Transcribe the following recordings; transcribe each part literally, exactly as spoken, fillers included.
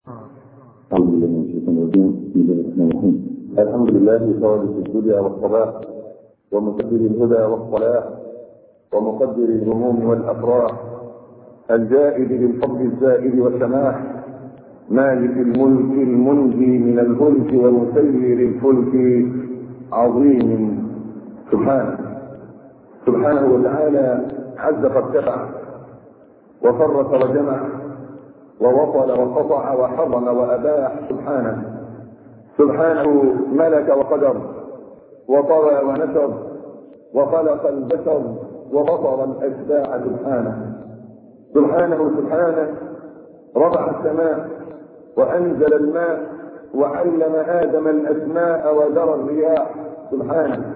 أعوذ بالله من الشيطان الرجيم. بسم الله الرحمن الرحيم. الحمد لله خالق الدنيا والصلاح ومسبب الهدى والصلاح ومقدر الهموم والأفراح الجائد بالفضل الزائد والسماح مالك الملك المنجي من الهلك ومسير الفلك عظيم سبحانه سبحانه وتعالى عز فارتفع وفرق وجمع ووصل وقطع وحرم وأباح سبحانه سبحانه ملك وقدر وطوى ونشر وخلق البشر وبصر الأشباع سبحانه سبحانه سبحانه رفع السماء وأنزل الماء وعلم آدم الأسماء وذرى الرياح سبحانه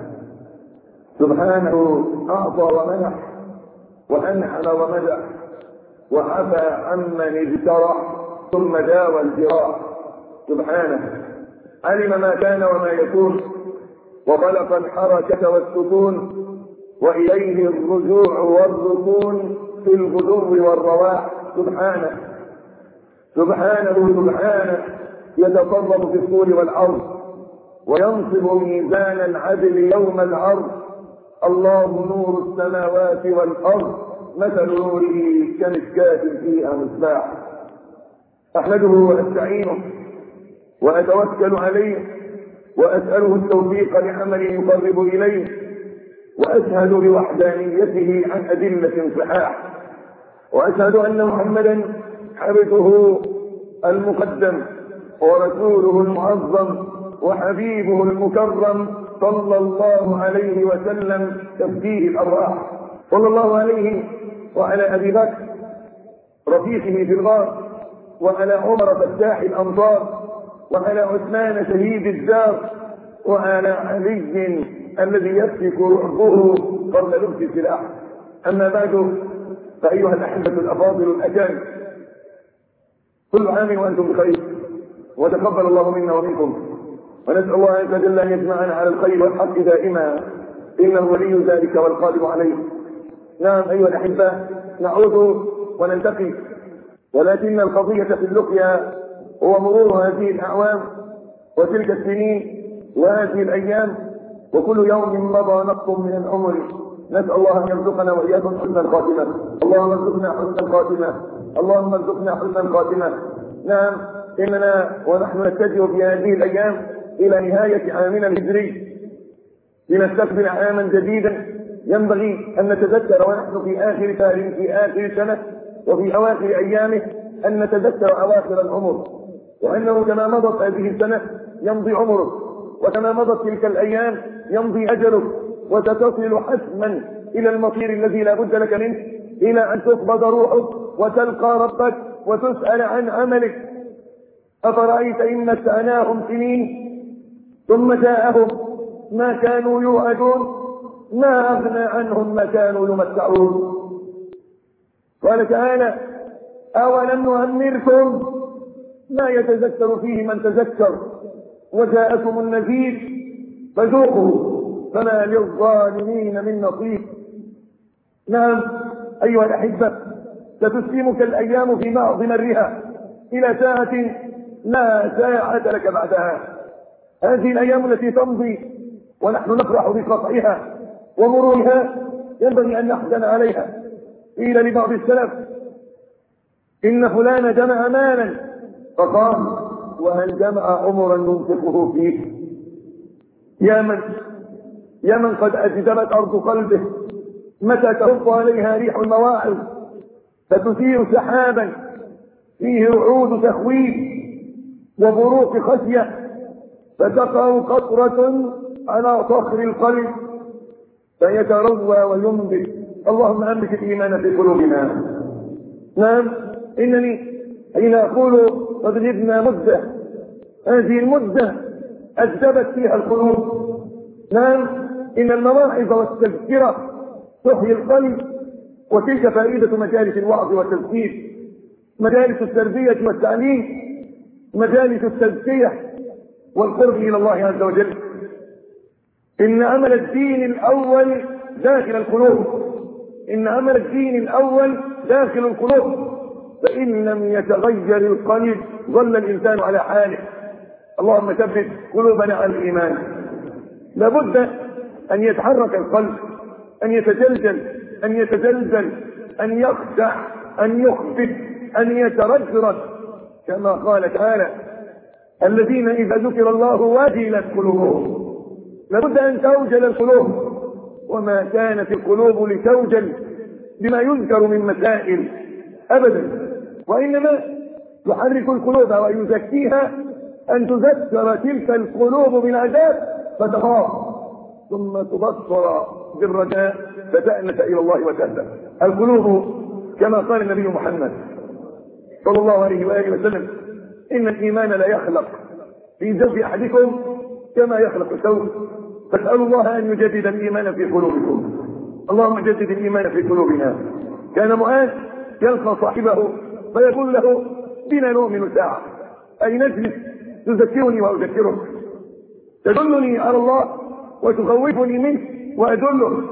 سبحانه أعطى ومنح وأنعم ومدح وعفى عمن اجترح ثم داوى الجراح سبحانه علم ما كان وما يكون وخلق الحركة والسكون وإليه الرجوع والركون في الغدو والرواح سبحانه سبحانه سبحانه يتصرف في الطول والأرض وينصب ميزان العدل يوم العرض الله نور السماوات والأرض مثل نوره كمشكاة فيها مصباح أحمده وأستعينه وأتوكل عليه وأسأله التوفيق لعمل يقرب إليه وأشهد بوحدانيته عن أدلة صحاح وأشهد أن محمدا عبده المقدم ورسوله المعظم وحبيبه المكرم صلى الله عليه وسلم تفديه الأرواح صلى الله عليه وعلى أبي بكر رفيقه في الغار وعلى عمر فتاح الأمطار وعلى عثمان شهيد الدار وعلى علي الذي يسفك رعبه قبل لبس السلاح. أما بعد فأيها الأحبة الأفاضل الأجانب كل عام وأنتم بخير وتقبل الله منا ومنكم ونسأل الله عز وجل أن يجمعنا على الخير والحق دائما إنه ولي ذلك والقادر عليه. نعم أيها الأحبة نعود ونلتقي ولكن القضية في اللقيا هو مرور هذه الأعوام وتلك السنين وهذه الأيام وكل يوم مضى نقص من العمر. نسأل الله أن يرزقنا وإياكم حسن الخاتمة. اللهم ارزقنا حسن الخاتمة اللهم ارزقنا حسن الخاتمة. نعم إننا ونحن نتجه في هذه الأيام إلى نهاية عامنا الهجري لنستقبل عاما جديدا ينبغي أن نتذكر ونحن في آخر شهر في آخر سنة وفي أواخر أيامه أن نتذكر أواخر العمر وأنه كما مضت هذه السنة يمضي عمره وكما مضت تلك الأيام يمضي أجله وستصل حتما إلى المصير الذي لا بد لك منه إلى أن تقبض روحك وتلقى ربك وتسأل عن عملك. أفرأيت إن متعناهم سنين ثم جاءهم ما كانوا يوعدون ما أغنى عنهم ما كانوا يمتعون. قال تعالى أولم نعمركم ما يتذكر فيه من تذكر وجاءكم النذير فذوقوا فما للظالمين من نصير. نعم أيها الأحبة ستسلمك الأيام في بعض مرها إلى ساعة لا ساعة لك بعدها. هذه الأيام التي تمضي ونحن نفرح بقطعها ومرورها ينبغي أن نحزن عليها. قيل لبعض السلف إن فلان جمع مالا فقال وهل جمع عمرا ينفقه فيه؟ يا من يا من قد أجدبت أرض قلبه متى تهب عليها ريح المواعظ فتثير سحابا فيه رعود تخويف وبروق خشية فتقع قطرة على صخر القلب فيتروى وينبت. اللهم أنبت الإيمان في قلوبنا. نعم إنني حين أقول قد غبنا مدة هذه المدة أجدبت فيها القلوب. نعم إن المواعظ والتذكرة تحيي القلب وتلك فائدة مجالس الوعظ والتذكير مجالس التربية والتعليم مجالس التزكية والقرب إلى الله عز وجل. إن عمل الدين الأول داخل القلوب إن عمل الدين الأول داخل القلوب فإن لم يتغير القلب ظل الإنسان على حاله. اللهم ثبت قلوبنا على الإيمان. لابد أن يتحرك القلب، أن يتجلجل، أن يتزلزل، أن يخشع، أن يخفت، أن يتردد، كما قال تعالى: الذين إذا ذكر الله وجلت قلوبهم. لابد أن توجل القلوب، وما كانت القلوب لتوجل بما يذكر من مسائل أبدا، وإنما يحرك القلوب ويزكيها أن تذكر تلك القلوب بالعذاب فتخاف، ثم تبصر بالرجاء فتأنس إلى الله وتهدى. القلوب كما قال النبي محمد صلى الله عليه وآله وسلم: إن الإيمان لا يخلق في جوف أحدكم كما يخلق الثوب، فاسألوا الله أن يجدد الإيمان في قلوبكم. اللهم جدد الإيمان في قلوبنا. كان معاذ يلقى صاحبه فيقول له: بنا نؤمن ساعة، أي نجلس تذكرني وأذكرك، تدلني على الله وتخوفني منه وأدله،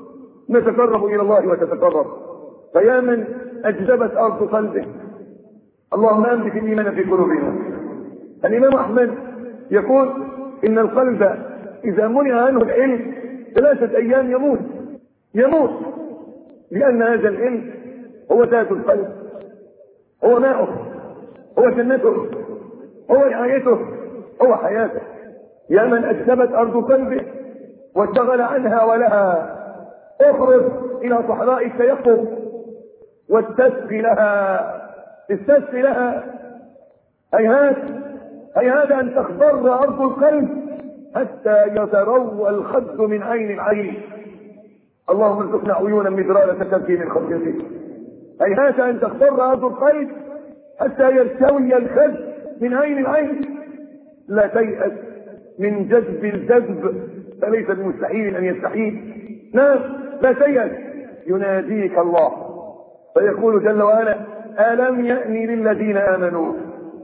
نتقرب إلى الله وتتقرب. فيا من أجذبت أرض قلبه، اللهم أنبت الإيمان في قلوبنا. الإمام أحمد يقول: إن القلب إذا منع عنه العلم ثلاثة أيام يموت يموت لأن هذا العلم هو ذات القلب، هو ماؤه، هو جنته، هو رعايته، هو حياته. يا من أجذبت أرض قلبه واشتغل عنها ولها، اخرج إلى صحراء التيقظ واستسقي لها، استسقي لها. هيهات هيهات أن تخضر أرض القلب حتى يتروى الخد من عين العين. اللهم ارزقنا عيونا مدرارة تبكي من خشيتك. هيهات أن تخضر أرض القلب حتى يرتوي الخد من عين العين. لا تيأس من جذب الجذب، فليس بمستحيل أن يستحيل. نعم، لا تيأس. يناديك الله فيقول جل وعلا: ألم يأن للذين آمنوا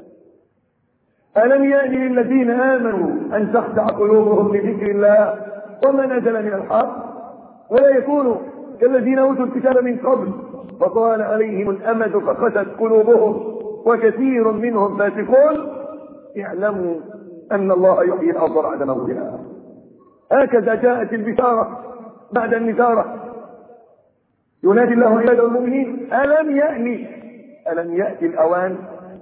ألم يأن للذين آمنوا أن تخشع قلوبهم لذكر الله وما نزل من الحق، ولا يكونوا كالذين أوتوا الكتاب من قبل فطال عليهم الأمد فقست قلوبهم وكثير منهم فاسقون. اعلموا أن الله يحيي الأرض بعد موتها. هكذا جاءت البشارة بعد النذارة. ينادي الله عباد المؤمنين: ألم يأن ألم يأتي الأوان؟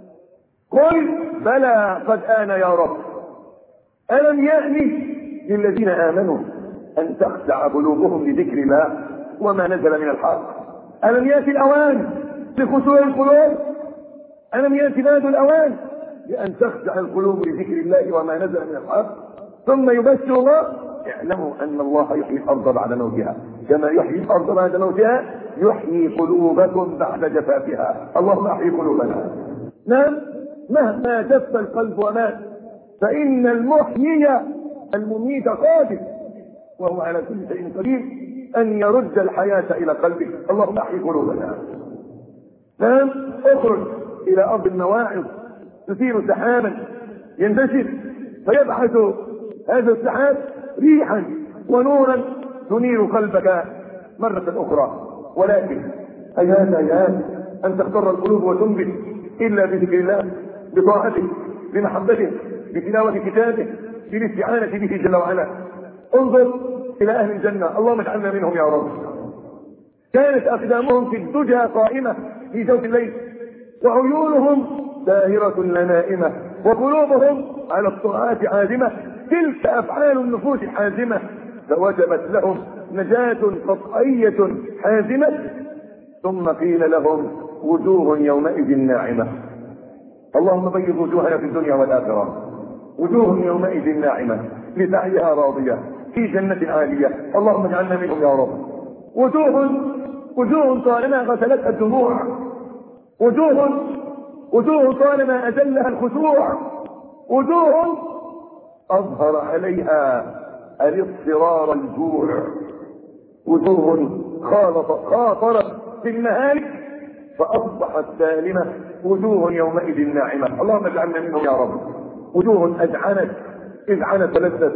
قل بلى قد آن يا رب. ألم يأن للذين آمنوا أن تخشع قلوبهم لذكر الله وما نزل من الحق. ألم يأتي الأوان لخشوع القلوب؟ ألم يأتي بعد الأوان لأن تخشع القلوب لذكر الله وما نزل من الحق؟ ثم يبشر الله: اعلموا أن الله يحيي الأرض بعد موتها، كما يحيي الأرض بعد موتها يحيي قلوبكم بعد جفافها. اللهم احيي قلوبنا. نعم، مهما جف القلب ومات فإن المحيي المميت قادر، وهو على كل شيء قدير أن يرد الحياة إلى قلبك. اللهم احيي قلوبنا. نعم، اخرج إلى أرض المواعظ، تثير سحابا ينتشر فيبعث هذا السحاب ريحا ونورا تنير قلبك مرة أخرى. ولكن هيهات هيهات أن تخضر القلوب وتنبت إلا بذكر الله، بطاعته، بمحبته، بتلاوة كتابه، بالاستعانة به جل وعلا. انظر إلى أهل الجنة، اللهم اجعلنا منهم يا رب. كانت أقدامهم في الدجى قائمة في جوف الليل، وعيونهم ساهرة لا نائمة، وقلوبهم على الطاعات عازمة. تلك أفعال النفوس حازمة، فوجبت لهم نجاة قطعية حازمة. ثم قيل لهم: وجوه يومئذ ناعمة. اللهم بيض وجوهنا في الدنيا والآخرة. وجوه يومئذ ناعمة لسعيها راضية في جنة عالية. اللهم اجعلنا منهم يا رب. وجوه وجوه طالما غسلتها الدموع، وجوه وجوه طالما أزلها الخشوع، وجوه أظهر عليها الاضطرار الجوع، وجوه خاطرت في المهالك فأصبحت سالمة. وجوه يومئذ ناعمة. اللهم اجعلنا منهم يا رب. وجوه أذعنت إذعنت ولذت،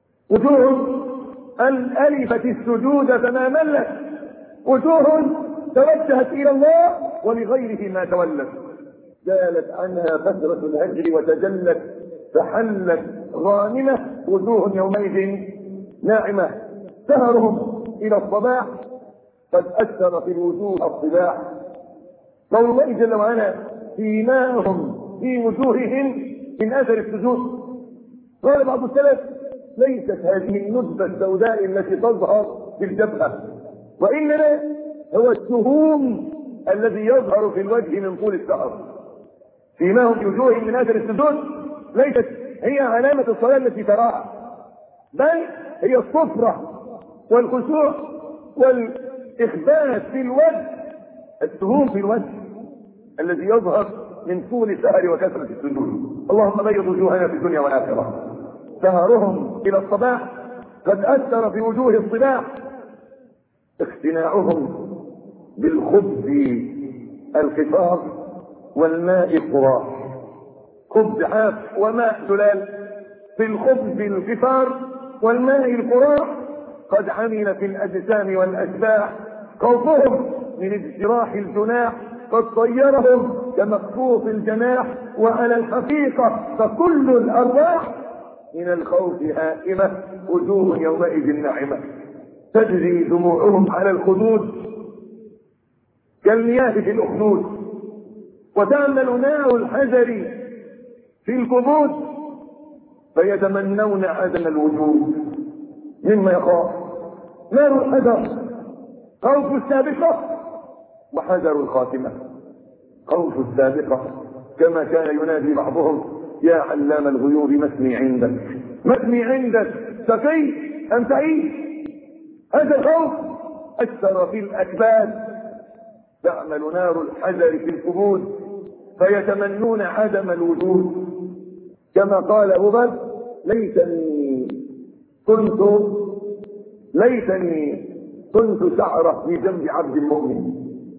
وجوه ألفت السجود فما ملت، وجوه توجهت إلى الله ولغيره ما تولت. زالت عنها فترة الهجر وتجلت، فحلت غانمة، وجوه يومئذ ناعمة. سهرهم إلى الصباح قد أثر في الوجوه الصباح. قول الله جل وعلا سيماهم في وجوههم من أثر السجود. قال بعض السلف ليست هذه الندبة السوداء التي تظهر في الجبهة، وإنما هو السهوم الذي يظهر في الوجه من طول السهر. سيماهم في وجوههم من أثر السجود ليست هي علامة الصلاة التي تراها، بل هي الصفرة والخشوع والإخبات في الوجه. السهوم في الوجه الذي يظهر من طول السهر وكثرة السجود. اللهم بيض وجوهنا في الدنيا والآخرة. سهرهم إلى الصباح قد أثر في وجوه الصباح. اقتناعهم بالخبز القفار والماء القراح. خبز حاف وماء سلال. في الخبز القفار والماء القراح قد عمل في الأجسام والأشباح. خوفهم من اجتراح الجناح قد طيرهم كمكفوف الجناح. وعلى الحقيقة فكل الأرواح من الخوف هائمة، وجوه يومئذ ناعمة. تجري دموعهم على الخدود كالمياه في الأخدود، وتعمل نار الحجر في الكبود، فيتمنون عدم الوجود مما يخاف. نار الحجر خوف السابقة، وحذر الخاتمة خوف السابقة. كما كان ينادي بعضهم يا علام الغيوب مسني عندك، مسني عندك سقي أم سعيد. هذا الخوف أثر في الأكباد. تعمل نار الحذر في الكبود، فيتمنون عدم الوجود. كما قال أبو بكر ليتني كنت ليتني كنت شعرة في جنب عبد مؤمن.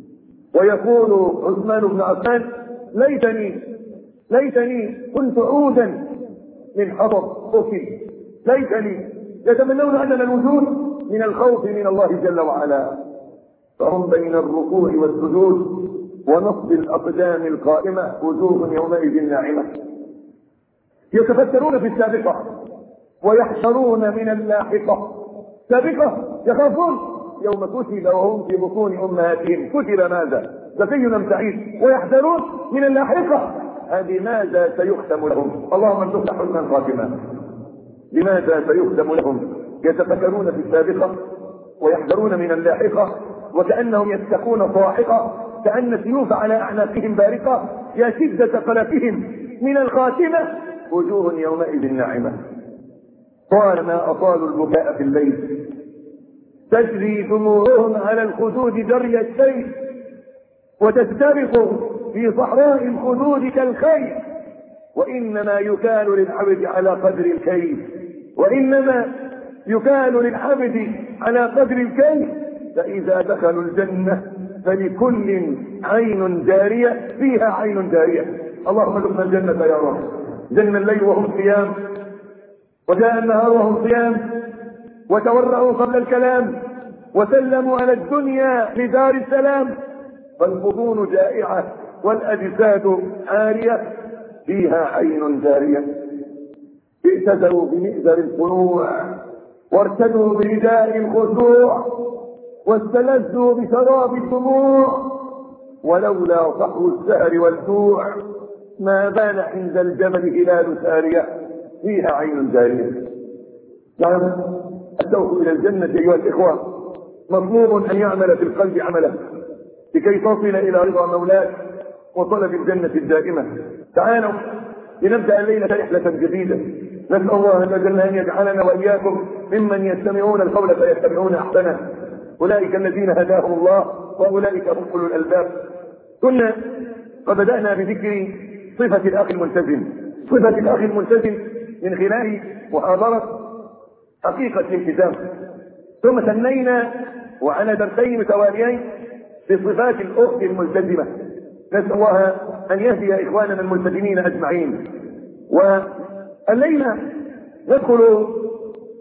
ويقول عثمان بن عفان ليتني ليتني كنت عودا من حطب أكل. ليتني يتمنون عدم الوجود من الخوف من الله جل وعلا. فهم بين الركوع والسجود ونصب الأقدام القائمة، وجوه يومئذ ناعمة. يتفكرون في السابقة ويحذرون من اللاحقة. سابقة يخافون يوم كتب وهم في بطون أمهاتهم كتب ماذا سقي أم سعيد، ويحذرون من اللاحقة بماذا سيختم لهم. اللهم ارزقنا حسن الخاتمة. لماذا سيختم لهم؟ يتفكرون في السابقة ويحذرون من اللاحقة، وكأنهم يتقون صاحقة، كأن سيوف على أعناقهم بارقة. يا شدة قلقهم من الخاتمة، وجوه يومئذ ناعمة. طالما أطالوا البكاء في الليل تجري دموعهم على الخدود جري السيل، وتستبق في صحراء الخدود كالخيل. وإنما يكال للعبد على قدر الكيف، وإنما يكال للعبد على قدر الكيف. فإذا دخلوا الجنة فلكل عين جارية فيها عين جارية. اللهم ادخلنا الجنة يا رب. جن الليل وهم صيام، وجاء النهار وهم صيام، وتورعوا قبل الكلام، وسلموا على الدنيا لدار السلام. فالبطون جائعة والأجساد عارية فيها عين جارية. اهتدوا بمئزر القنوع، وارتدوا برداء الخشوع، واستلذوا بشراب الدموع. ولولا صحو السهر والجوع ما بان عند الجبل هلال سارية فيها عين جارية. نعم، السوق إلى الجنة أيها الإخوة مطلوب أن يعمل في القلب عمله لكي تصل إلى رضا مولاك وطلب الجنة الدائمة. تعالوا لنبدأ الليلة رحلة جديدة. نسأل الله جل أن يجعلنا وإياكم ممن يستمعون القول فيتبعون أحسنه. أولئك الذين هداهم الله وأولئك هم أولو الألباب. كنا قد بدأنا بذكر صفة الأخ الملتزم، صفة الأخ الملتزم من خلال محاضرة حقيقة الالتزام، ثم ثنينا وعلى درسين متواليين بصفات الأخت الملتزمة. نسأل الله أن يهدي إخواننا الملتزمين أجمعين. والليلة ندخل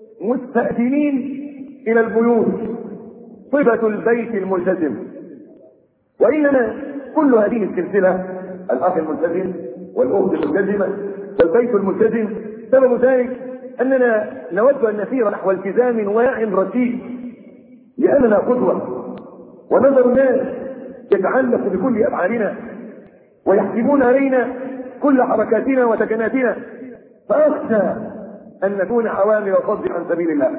مستأذنين إلى البيوت، صفة البيت الملتزم. وإنما كل هذه السلسلة، الأخ الملتزم والأخت الملتزمة والبيت الملتزم، سبب ذلك أننا نود أن نسير نحو التزام واع رتيب، لأننا قدوة، ونظر الناس يتعلق بكل أفعالنا ويحسبون علينا كل حركاتنا وسكناتنا، فأخشى أن نكون حوامل صد عن سبيل الله.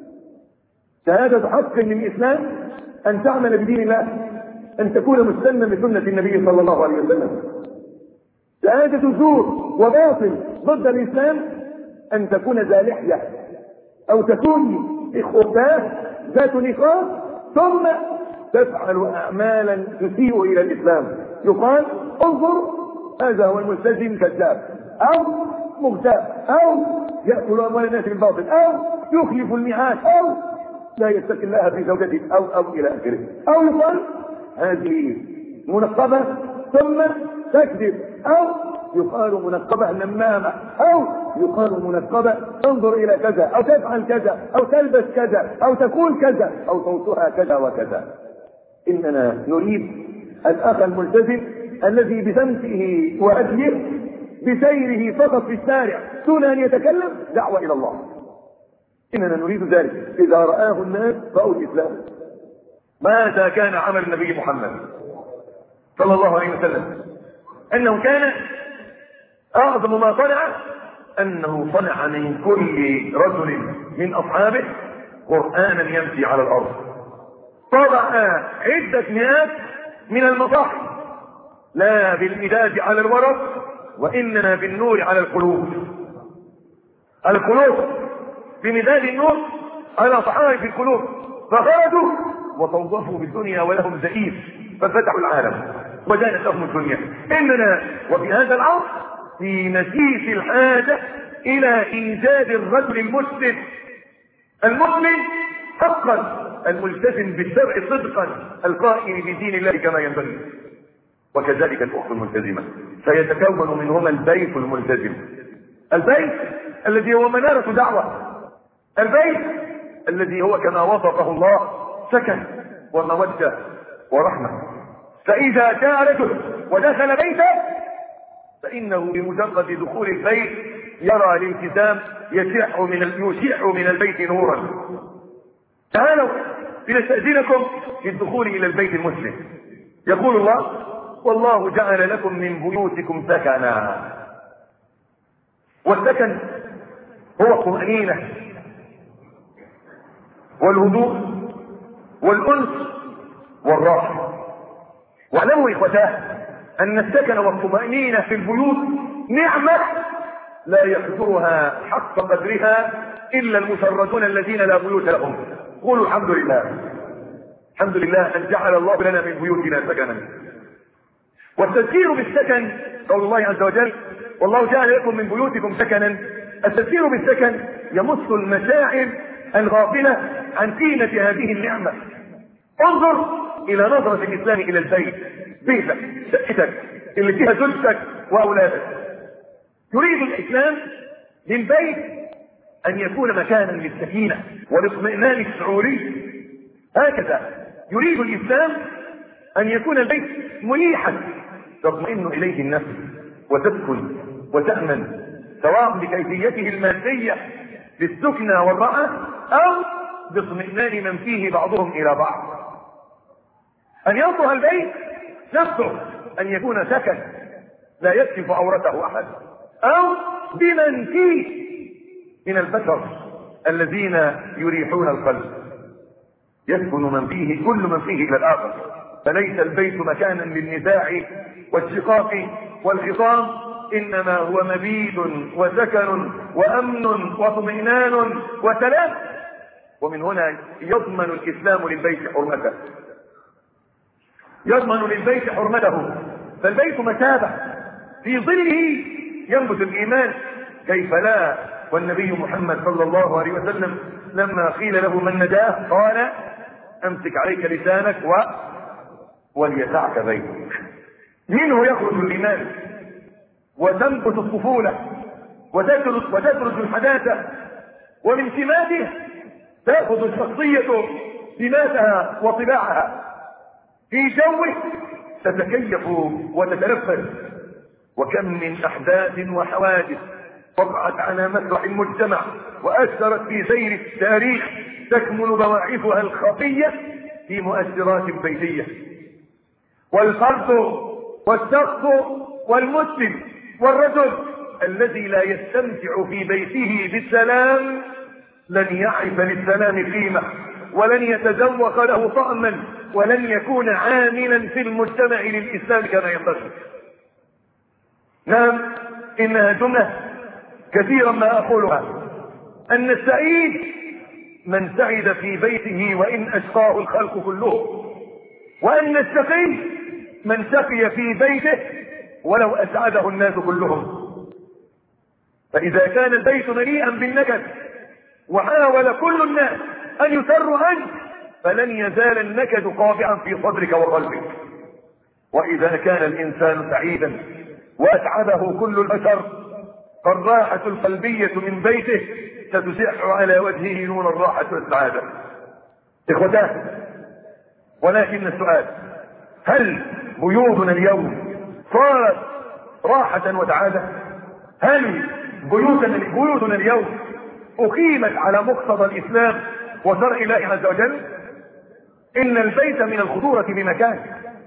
شهادة حق للإسلام أن تعمل بدين الله، أن تكون مستنا بسنة النبي صلى الله عليه وسلم. شهادة زور وباطل ضد الإسلام أن تكون ذا لحية أو تكون إخوتاه ذات نقاط ثم تفعل أعمالا تسيء إلى الإسلام، يقال انظر هذا هو الملتزم كذاب أو مغتاب أو يأكل أموال الناس بالباطل أو يخلف الميعاد أو لا يتقي الله في زوجته أو أو إلى آخره، أو يقال هذه منقبة ثم تكذب، أو يقال منقبة نمامة، أو يقال منقبة انظر إلى كذا أو تفعل كذا أو تلبس كذا أو تقول كذا أو صوتها كذا وكذا. إننا نريد الأخ الملتزم الذي بسمته وأجله بسيره فقط في الشارع دون أن يتكلم دعوة إلى الله. إننا نريد ذلك. إذا رآه الناس رأوا الإسلام. ماذا كان عمل النبي محمد صلى الله عليه وسلم؟ أنه كان أعظم ما صنع أنه صنع من كل رجل من أصحابه قرآنا يمشي على الأرض. طبع عدة مئات من المصاحف، لا بالمداد على الورق وإنما بالنور على القلوب. القلوب بمداد النور على صحائف القلوب، فخرجوا وتوظفوا بالدنيا ولهم زئير ففتحوا العالم وجانت لهم الدنيا. إننا وفي هذا العصر في مسيس الحاجة إلى إيجاد الرجل المسلم المؤمن حقا الملتزم بالشرع صدقا القائم بدين الله كما ينبغي. وكذلك الأخت الملتزمة سيتكون منهما البيت الملتزم، البيت الذي هو منارة دعوة، البيت الذي هو كما وصفه الله سكن ومودة ورحمة. فإذا جاء رجل ودخل بيته فإنه بمجرد دخول البيت يرى الالتزام يشع من يشع من البيت نورا. تعالوا لنستأذنكم في الدخول إلى البيت المسلم. يقول الله: والله جعل لكم من بيوتكم سكنا. والسكن هو الطمأنينة والهدوء والأنس والراحة. واعلموا إخوتاه أن السكن والطمأنينة في البيوت نعمة لا يقدرها حق قدرها إلا المشردون الذين لا بيوت لهم. قولوا الحمد لله. الحمد لله أن جعل الله لنا من بيوتنا سكنا. والتذكير بالسكن قول الله عز وجل: والله جعل لكم من بيوتكم سكنا. التذكير بالسكن يمس المشاعر الغافلة عن قيمة هذه النعمة. انظر إلى نظرة الإسلام إلى البيت، بيتك، شقتك اللي فيها زوجتك وأولادك. يريد الإسلام للبيت أن يكون مكانا للسكينة والاطمئنان الشعوري. هكذا يريد الإسلام أن يكون البيت مريحا تطمئن إليه النفس وتسكن وتأمن، سواء بكيفيته المادية بالسكنى والراحة أو باطمئنان من فيه بعضهم إلى بعض. أن يصلح البيت نفسه أن يكون سكن لا يكشف عورته أحد، أو بمن فيه من البشر الذين يريحون القلب. يسكن من فيه كل من فيه إلى الآخر، فليس البيت مكانا للنزاع والشقاق والخصام، إنما هو مبيت وسكن وأمن واطمئنان وسلام. ومن هنا يضمن الإسلام للبيت حرمته، يضمن للبيت حرمته. فالبيت مثابة في ظله ينبت الإيمان، كيف لا؟ والنبي محمد صلى الله عليه وسلم لما قيل له ما النجاة قال: أمسك عليك لسانك و... وليسعك بيتك. منه يخرج الإيمان وتنبت الطفولة وتدرج, وتدرج الحداثة، ومن سماته تأخذ الشخصية سماتها وطباعها. في جوه تتكيف وتتنفس. وكم من أحداث وحوادث وقعت على مسرح المجتمع وأثرت في سير التاريخ تكمن بواعثها الخفية في مؤثرات بيتية. والفرد والشخص والمسلم والرجل الذي لا يستمتع في بيته بالسلام لن يعرف للسلام قيمة، ولن يتذوق له طعما، ولن يكون عاملا في المجتمع للإسلام كما ينبغي. نعم، إنها جملة كثيرا ما أقولها، أن السعيد من سعد في بيته وإن أشقاه الخلق كله، وأن الشقي من شقي في بيته ولو أسعده الناس كلهم. فإذا كان البيت مليئا بالنكد وحاول كل الناس أن يسروا عنك فلن يزال النكد قابعا في صدرك وقلبك. وإذا كان الإنسان سعيدا وأسعده كل البشر فالراحة القلبية من بيته ستشع على وجهه نور الراحة والسعادة. إخوتاه، ولكن السؤال: هل بيوتنا اليوم صارت راحة وسعادة؟ هل بيوتنا, بيوتنا اليوم أقيمت على مقتضى الإسلام وشرع الله عز وجل؟ إن البيت من الخطورة بمكان،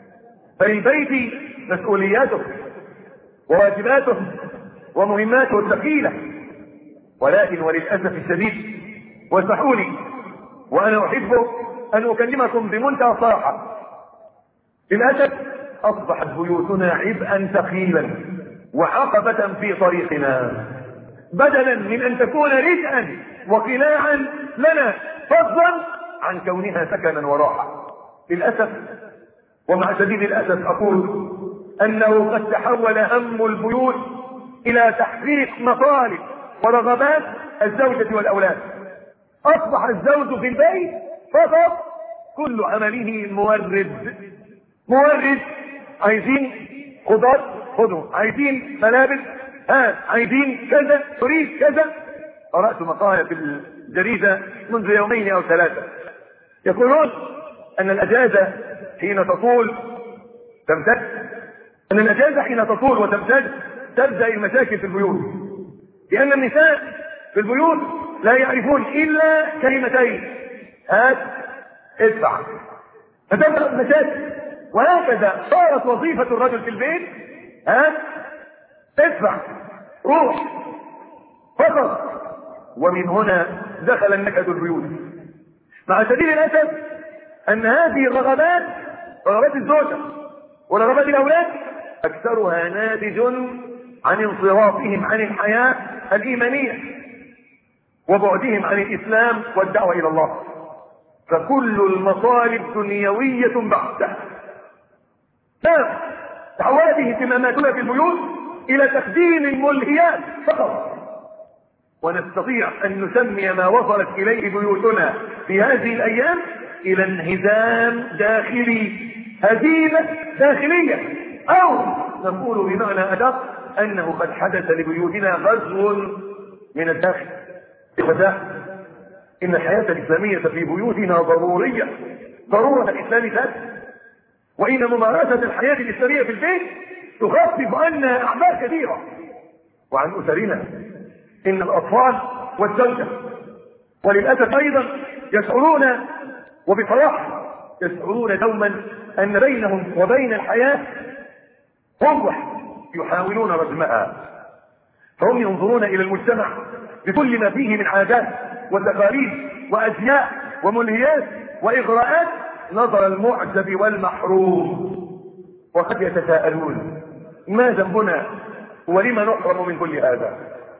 فالبيت مسؤولياته وواجباته ومهماته الثقيلة. ولكن وللأسف الشديد، واسمحوا لي وأنا أحب أن أكلمكم بمنتهى الصراحة، للأسف أصبحت بيوتنا عبئا ثقيلا وعقبة في طريقنا، بدلا من أن تكون رزقا وقناعا لنا، فضلا عن كونها سكنا وراحة. للأسف ومع شديد الأسف أقول أنه قد تحول هم البيوت إلى تحقيق مطالب ورغبات الزوجة والأولاد. أصبح الزوج في البيت فقط كل عمله مورد مورد، عايزين خضار خذوا، عايزين ملابس ها، عايزين كذا تريد كذا. قرأت مقالة في الجريدة منذ يومين أو ثلاثة يقولون أن الأجازة حين تطول تمتد أن الأجازة حين تطول وتمتد تبدأ المشاكل في البيوت، لأن النساء في البيوت لا يعرفون إلا كلمتين: هات ادفع، فتبدأ المشاكل. وهكذا صارت وظيفة الرجل في البيت: هات ادفع روح فقط. ومن هنا دخل النكد البيوت. مع شديد الأسف أن هذه الرغبات، رغبات الزوجة ورغبات الأولاد، أكثرها ناتج عن انصرافهم عن الحياة الإيمانية وبعدهم عن الإسلام والدعوة إلى الله. فكل المطالب دنيوية بحتة. لا، تحولت اهتماماتنا في البيوت إلى تقديم الملهيات فقط. ونستطيع أن نسمي ما وصلت إليه بيوتنا في هذه الأيام إلى انهزام داخلي، هزيمة داخلية، أو نقول بمعنى أدق أنه قد حدث لبيوتنا غزو من الداخل. إخوتاه، إن الحياة الإسلامية في بيوتنا ضرورية، ضرورة الإسلام ذات، وإن ممارسة الحياة الإسلامية في البيت تخفف عنا أعباء كثيرة وعن أسرنا. إن الأطفال والزوجة وللأسف أيضا يشعرون، وبصراحة يشعرون دوما أن بينهم وبين الحياة قوة يحاولون ردمها. فهم ينظرون إلى المجتمع بكل ما فيه من عادات وتقاليد وأزياء وملهيات وإغراءات نظر المعجب والمحروم، وقد يتساءلون: ما ذنبنا ولما نحرم من كل هذا؟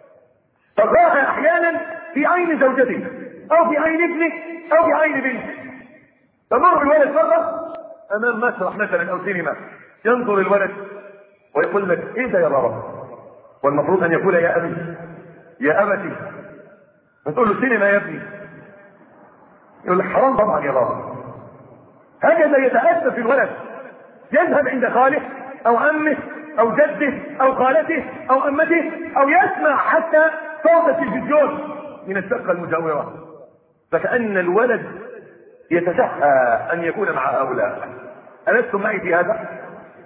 تراها أحيانا في عين زوجتك أو في عين ابنك أو في عين بنتك. تمر الولد مرة أمام مسرح مثلا أو سينما، ينظر الولد ويقول لك: إيه ده يا بابا؟ والمفروض أن يقول: يا أبي، يا أبتي. فتقول له: سينما يا ابني. يقول لك: حرام طبعا يا بابا. هكذا يتأسف الولد، يذهب عند خاله أو عمه أو جده أو خالته أو أمته، أو يسمع حتى صوت التلفزيون من الشقة المجاورة، فكأن الولد يتشهى أن يكون مع هؤلاء. ألستم معي في هذا؟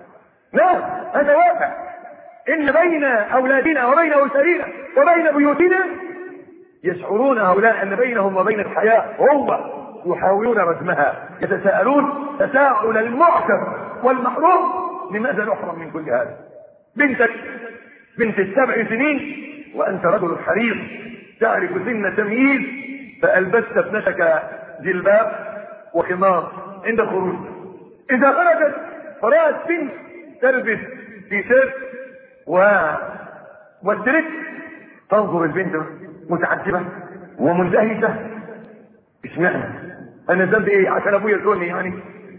لا، هذا واقع. إن بين أولادنا وبين أسرنا وبين بيوتنا يشعرون هؤلاء أن بينهم وبين الحياة هو يحاولون رسمها، يتساءلون تساؤل المعتر والمحروم: لماذا نحرم من كل هذا؟ بنتك بنت السبع سنين وأنت رجل حريص تعرف سن تمييز، فألبست ابنتك جلباب وخمار عند الخروج. إذا خرجت فرأت بنت تلبس تي شيرت و والتريك، تنظر البنت متعجبة ومندهشة: اشمعنى؟ أنا ذنبي إيه؟ عشان أبويا يقولني يعني؟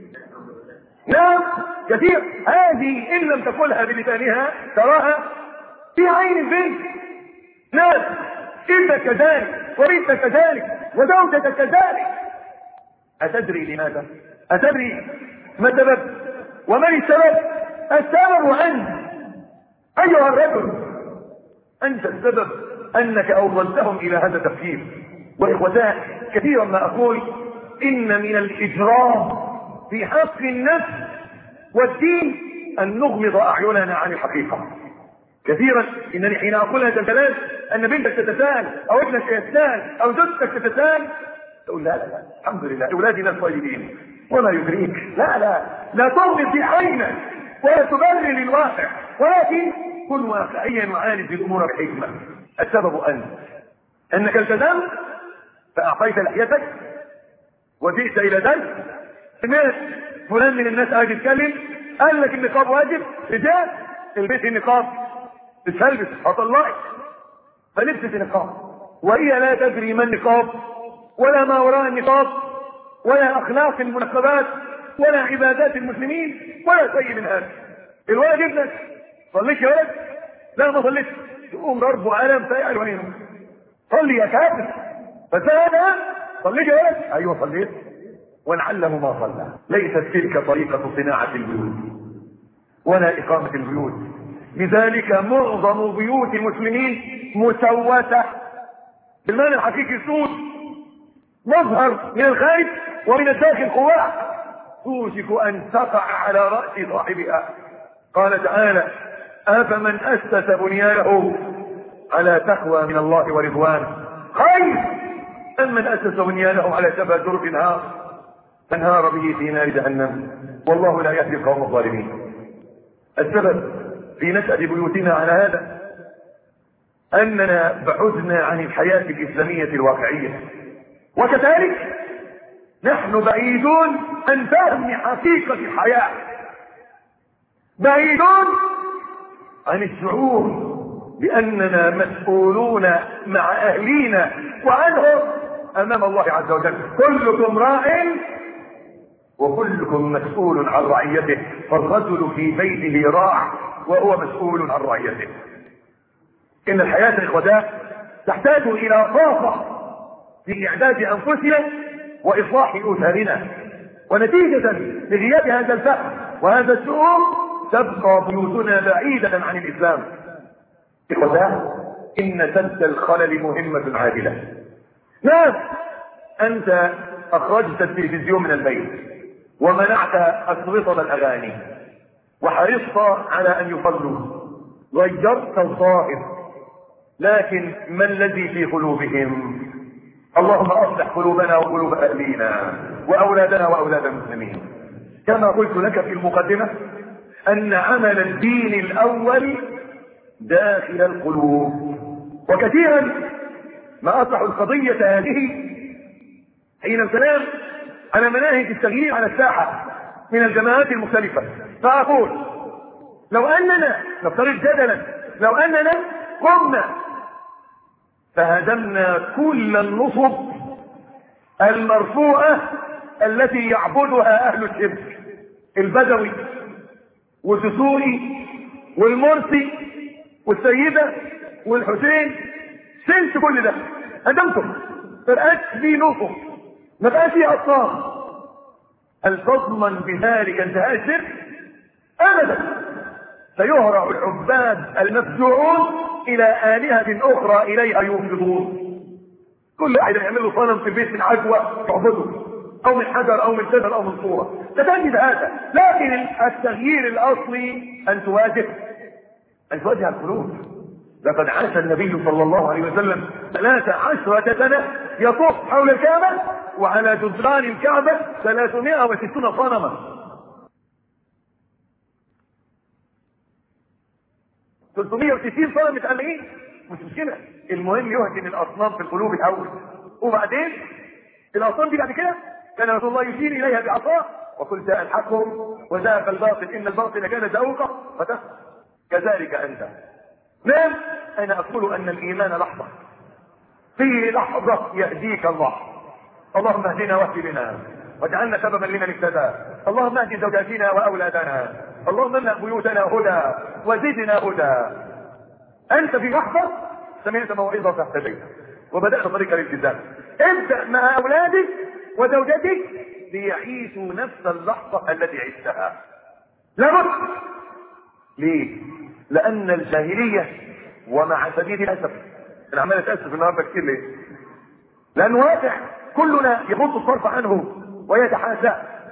نعم كثير. هذه إن لم تقولها بلسانها تراها في عين البنت. ناس إنت كذلك وإنت كذلك وزوجتك كذلك. أتدري لماذا؟ أتدري ما السبب؟ ومن السبب؟ السبب أنت أيها الرجل، أنت السبب، أنك أوصلتهم إلى هذا التفكير. وإخوتاه كثيرا ما أقول إن من الإجرام في حق النفس والدين أن نغمض أعيننا عن الحقيقة. كثيرا إنني حين أقول هذا الكلام أن بنتك تتساءل أو ابنك يتساءل أو زوجتك تتساءل، تقول: لا لا لا الحمد لله أولادي ناس طيبين وما يدريك. لا لا لا تغمض في عينك ولا تبرر الواقع، ولكن كن واقعيا وعالج الأمور بحكمة. السبب أنت، أنك التزمت فأعطيت لحيتك وجئت إلى ذلك. سمعت فلان من الناس قاعد يتكلم قال لك النقاب واجب، رجال البس النقاب، مش هلبس هطلعك، فلبست النقاب وهي لا تدري ما النقاب ولا ما وراء النقاب ولا أخلاق المنقبات ولا عبادات المسلمين ولا شيء من هذا. الولد ابنك: صليت يا ولد؟ لا ما صليت. تقوم ضربه قلم سايع عينه: صلي يا كافر. فسأل: صليت يا ولد؟ ايوه صليت. ونعلم ما صلى. ليست تلك طريقة صناعة البيوت ولا إقامة البيوت. لذلك معظم بيوت المسلمين مسوسة بالمعنى الحقيقي، سود مظهر من الخارج ومن الداخل قواع، توشك أن تقع على رأس صاحبها. قال تعالى: أفمن أسس بنيانه على تقوى من الله ورضوان خير أم من أسس بنيانه على شفا جرف نهار فانهار به في نار جهنم والله لا يهدي القوم الظالمين. السبب في نشأة بيوتنا على هذا أننا بعدنا عن الحياة الإسلامية الواقعية، وكذلك نحن بعيدون عن فهم حقيقة الحياة، بعيدون عن الشعور بأننا مسؤولون مع أهلينا وعنهم أمام الله عز وجل. كلكم راع وكلكم مسؤول عن رعيته، فالرجل في بيته راع وهو مسؤول عن رعيته. إن الحياة الإخوة تحتاج إلى طاقة في إعداد أنفسنا وإصلاح أسرنا، ونتيجة لغياب هذا الفهم وهذا الشعور تبقى بيوتنا بعيدة عن الإسلام. إخوة، إن سد الخلل مهمة عاجلة. نعم، أنت أخرجت التلفزيون من البيت ومنعت أشرطة الأغاني وحرصت على أن يصلوا، غيرت الظاهر، لكن ما الذي في قلوبهم؟ اللهم أصلح قلوبنا وقلوب أهلينا وأولادنا وأولاد المسلمين. كما قلت لك في المقدمة أن عمل الدين الأول داخل القلوب، وكثيرا ما أطرح القضية هذه حين الكلام على مناهج التغيير على الساحة من الجماعات المختلفة، فأقول لو أننا نفترض جدلا لو أننا قمنا فهدمنا كل النصب المرفوعة التي يعبدها أهل الشرك، البدوي والدسوقي والمرسي والسيدة والحسين، شلت كل ده، هدمتم، ما بقاش فيه نصب، ما بقاش فيه أصنام. هل تضمن بذلك انتهاء الشرك؟ أبدا. سيهرع العباد المفجوعون إلى آلهة أخرى إليها يوفضون. كل واحد يعمل له صنم في البيت من عجوة يعبده، او من حجر او من شجر او من صورة، ستجد هذا. لكن التغيير الاصلي ان تواجه ان تواجه القلوب. لقد عاش النبي صلى الله عليه وسلم ثلاث عشرة سنة يطوف حول الكعبة، وعلى جدران الكعبة ثلاثمائة وستون صنما. ثلاثمائة وستين صنم متعلقين، مش مشكلة، المهم يهدم الاصنام في القلوب الاول، وبعدين الاصنام دي بعد كده كان رسول الله يشير اليها بعصاه وقل جاء الحق وزهق الباطل ان الباطل كان زهوقا فتفسد. كذلك انت. نعم، انا اقول ان الايمان لحظة، في لحظة يهديك الله. اللهم اهدنا واهد بنا واجعلنا سببا لمن اهتدى. اللهم اهد زوجاتنا واولادنا. اللهم املأ بيوتنا هدى وزدنا هدى. انت في لحظة سمعت موعظة فاهتديت وبدأت طريق الالتزام. ابدأ مع اولادك وزوجتك ليعيشوا نفس اللحظة التي عشتها. لابد. ليه؟ لان الجاهلية، ومع شديد الاسف انا عمال اتاسف النهارده كتير ليه؟ لانه واقع كلنا يغض الطرف عنه ويتحاشى.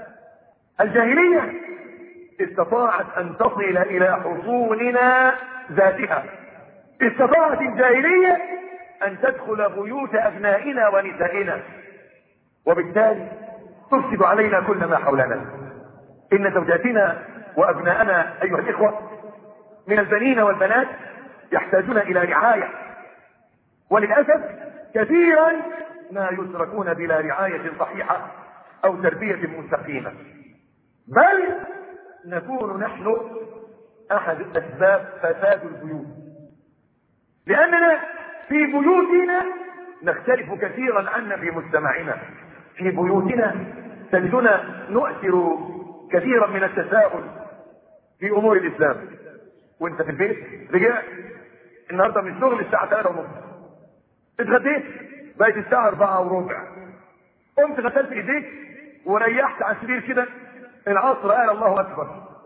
الجاهلية استطاعت ان تصل الى حصوننا ذاتها. استطاعت الجاهلية ان تدخل بيوت ابنائنا ونسائنا، وبالتالي تفسد علينا كل ما حولنا. ان زوجاتنا وابناءنا ايها الاخوة من البنين والبنات يحتاجون الى رعاية، وللأسف كثيرا ما يتركون بلا رعاية صحيحة او تربية مستقيمة، بل نكون نحن احد اسباب فساد البيوت، لاننا في بيوتنا نختلف كثيرا عنا في مجتمعنا. في بيوتنا تجدنا نؤثر كثيرا من التساؤل في امور الاسلام. وانت في البيت رجعت النهارده من الشغل الساعه ثلاثة ونص، اتغديت بقت الساعه أربعة وربع، قمت غسلت ايديك وريحت على السرير كده، العصر قال الله اكبر،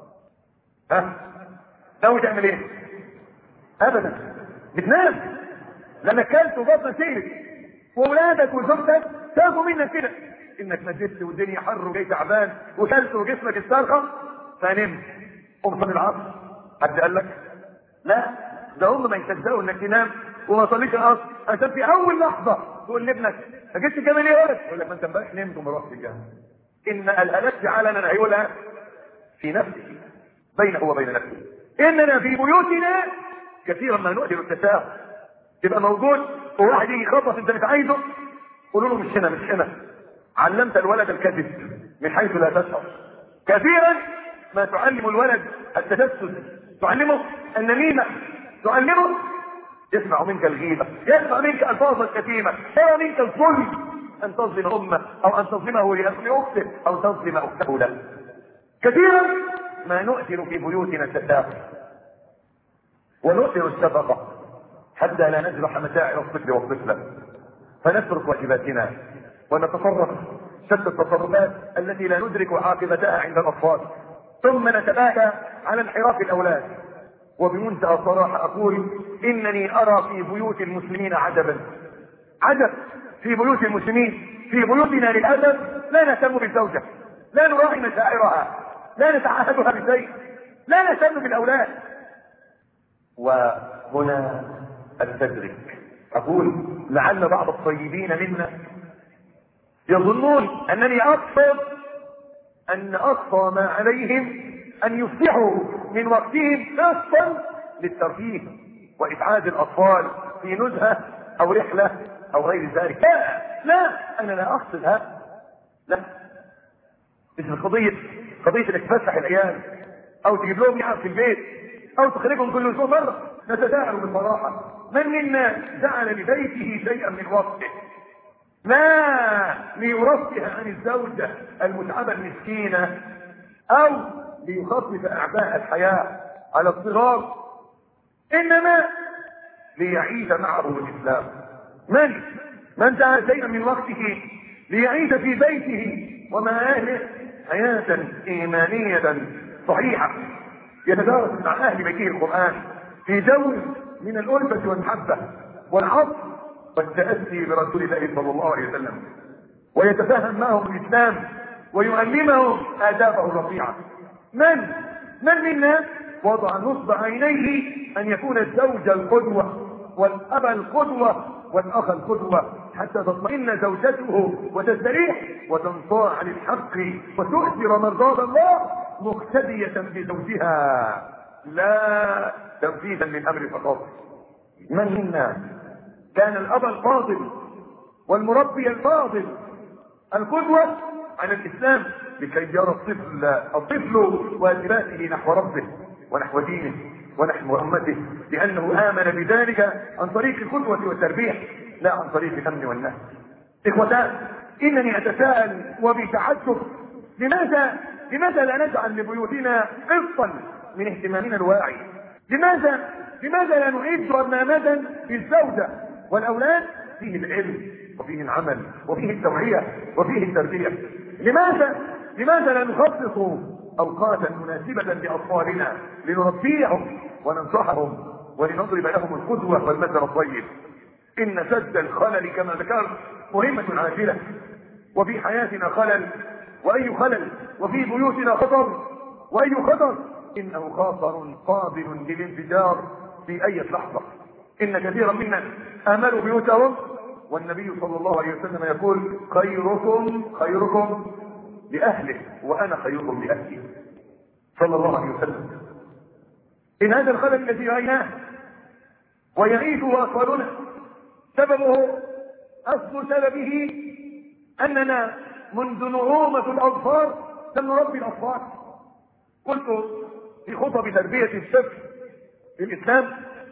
ها ناوي تعمل ايه؟ ابدا، بتنام لانك كلت وبطنك سيرت، واولادك وزوجتك شافوا منك كده انك نزلت والدنيا حر وجاي تعبان وكلت وجسمك استرخى فنمت. قمت من العصر، حد قال لك؟ لا، ده هم ما يصدقوا انك تنام وما صليتش العصر عشان في اول لحظه تقول لابنك ما جيتش الجامع ليه؟ يقول لك ما انت امبارح نمت وما رحتش الجامع. ان الالات علنا هيقولها في نفسه بينه وبين نفسه. اننا في بيوتنا كثيرا ما نؤثر التساهل، تبقى موجود وواحد يجي يخبط انت مش عايزه، قولوا له مش هنا مش هنا. علمت الولد الكذب من حيث لا تشعر. كثيرا ما تعلم الولد التجسس، تعلمه النميمه، تعلمه يسمع منك الغيبه، يسمع منك الفاظا كتيمه، يرى منك الظلم، ان تظلم امه او ان تظلمه لاخته او تظلم اخته له. كثيرا ما نؤثر في بيوتنا التساهل ونؤثر الشفقه حتى لا نجرح مشاعر الطفل والطفله، فنترك واجباتنا ونتصرف شتى التصرفات التي لا ندرك عاقبتها عند الاطفال، ثم نتباكى على انحراف الاولاد. وبمنتهى الصراحه اقول انني ارى في بيوت المسلمين عجبا، عجب في بيوت المسلمين. في بيوتنا للاسف لا نهتم بالزوجه، لا نراعي مشاعرها، لا نتعهدها بشيء، لا نهتم بالاولاد. وهنا استدرك اقول لعل بعض الطيبين منا يظنون انني اقصد ان اقصى ما عليهم ان يفتحوا من وقتهم قسطا للترفيه واسعاد الاطفال في نزهه او رحله او غير ذلك. لا لا انا لا اقصد هذا، لا، مش القضيه قضيه انك تفسح العيال او تجيب لهم لعب في البيت او تخرجهم كل اسبوع مره. نتساءل بصراحه، من منا جعل لبيته شيئا من وقته لا ليرفه عن الزوجه المتعبه المسكينه او ليخفف اعباء الحياه على الصغار، انما ليعيش معه الاسلام. من من جعل شيئا من وقته ليعيش في بيته ومع اهله حياه ايمانيه صحيحه، يتدارس مع اهل بيته القران في جو من الالفه والمحبه والعطف والتاسي برسول الله صلى الله عليه وسلم. ويتفهم معهم الإسلام ويعلمهم آدابه الرفيعة. من من منا وضع نصب عينيه أن يكون الزوج القدوة والأب القدوة والأخ القدوة، حتى تطمئن زوجته وتستريح وتنصاع للحق وتؤثر مرضاة الله مقتدية بزوجها لا تنفيذا للأمر فقط. من منا كان الأب الفاضل والمربي الفاضل القدوة على الإسلام لكي يرى الطفل الطفل واجباته نحو ربه ونحو دينه ونحو أمته، لأنه آمن بذلك عن طريق القدوة والتربية لا عن طريق الأمن والنهي. إخوتان، إنني أتساءل وبتعجب لماذا لماذا لا نجعل لبيوتنا قسطا من اهتمامنا الواعي؟ لماذا لماذا لا نعيد برنامجا للزوجة والأولاد فيه العلم وفيه العمل وفيه التوعية وفيه التربية؟ لماذا لماذا لا نخصص أوقاتا مناسبة لأطفالنا لنربيهم وننصحهم ولنضرب لهم القدوة والمثل الطيب؟ إن سد الخلل كما ذكرت مهمة عاجلة، وفي حياتنا خلل، وأي خلل، وفي بيوتنا خطر، وأي خطر إنه خاطر قابل للانفجار في أي لحظة. إن كثيرا منا آملوا بيوتهم، والنبي صلى الله عليه وسلم يقول خيركم خيركم لأهله وأنا خيركم لأهلي صلى الله عليه وسلم. إن هذا الخلل الذي رأيناه ويعيشه أطفالنا سببه أصل سببه أننا منذ نعومة الأظفار لم نربي الأطفال. قلت في خطب تربية الطفل في الإسلام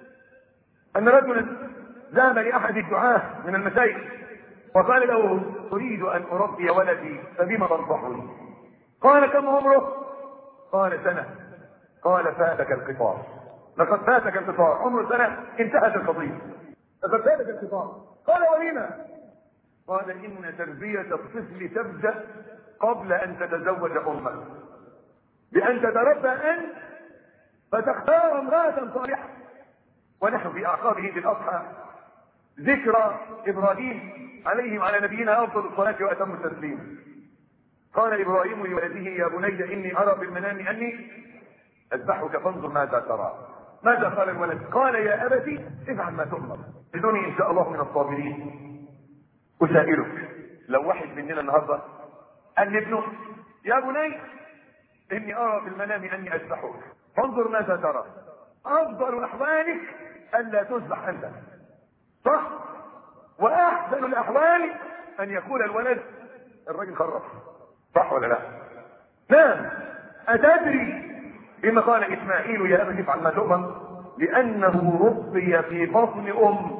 أن رجلا ذهب لأحد الدعاة من المشايخ وقال له أريد أن أربي ولدي فبما تنصحني؟ قال كم عمره؟ قال سنة. قال فاتك القطار، لقد فاتك القطار، عمر سنة انتهت القضية، لقد فاتك القطار. قال ولما؟ قال إن تربية الطفل تبدأ قبل أن تتزوج أمك، بأن تتربى أنت فتختار امرأة صالحة. ونحن في أعقابه بالأضحى ذكرى إبراهيم عليه وعلى نبينا أفضل الصلاة وأتم التسليم. قال إبراهيم لولده يا بني إني أرى في المنام أني أذبحك فانظر ماذا ترى. ماذا قال الولد؟ قال يا أبتي افعل ما تؤمر بدوني إن شاء الله من الصابرين. أسائلك لو واحد مننا النهارده قال لابنه يا بني إني أرى في المنام أني أذبحك فانظر ماذا ترى، أفضل أحوالك ألا تذبح أنت، صح؟ وأحسن الأحوال أن يقول الولد الرجل خرف، صح ولا لا؟ نعم. أتدري بما قال إسماعيل يا أبت افعل ما تؤمر؟ لأنه ربي في بطن أم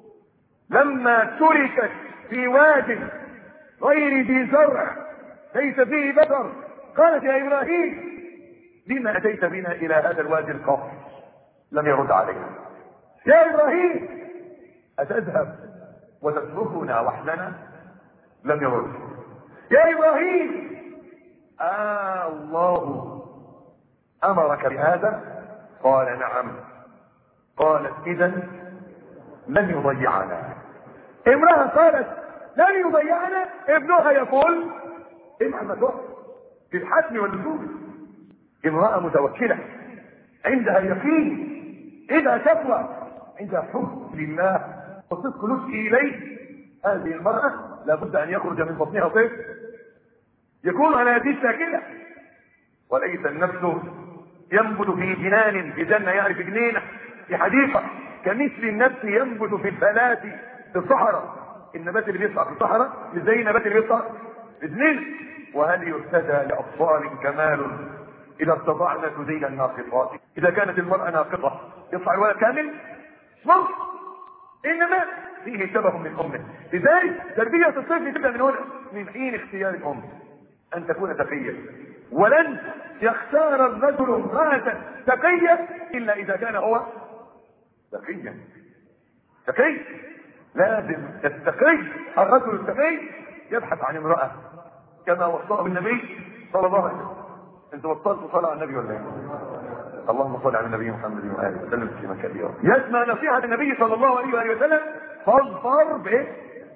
لما تركت في واد غير ذي زرع ليس فيه بشر قالت يا إبراهيم لما أتيت بنا إلى هذا الوادي القاصر؟ لم يرد عليها. يا إبراهيم أتذهب وتتركنا وحدنا؟ لم يرد. يا إبراهيم آه الله أمرك بهذا؟ قال نعم. قالت إذن لن يضيعنا. امرأة قالت لن يضيعنا، ابنها يقول افعل ما تؤمر في الحتم واللزوم. امرأة متوكلة عندها يقين، عندها تقوى، عندها حب لله وصدق نفسه إليه. هذه المرأة لابد أن يخرج من بطنها طفل يكون على هذه الشاكلة، وليس النفس ينبت في جنان في جنة يعرف جنينة في حديقة، كمثل النفس ينبت في الفلاة في الصحراء. النبات اللي بيطلع في الصحراء مش زي النبات اللي بيطلع في جنينة. وهل يرتدى لأطفال كمال إذا استطعنا تزيل الناقصات؟ إذا كانت المرأة ناقصة يطلع الولد كامل؟ ممكن، إنما فيه شبه من أمه. لذلك تربية الطفل تبدأ من هنا، من حين اختيار الأم أن تكون تقية. ولن يختار الرجل امرأة تقية إلا إذا كان هو تقيا. تقي لازم التقي الرجل التقي يبحث عن امرأة كما وصاه النبي صلى الله عليه وسلم. انت وصلت صلاة على النبي ولا ايه؟ اللهم صل على النبي محمد وآله وسلم تسليما كثيرا. يسمع نصيحة النبي صلى الله عليه وآله وسلم فاظفر به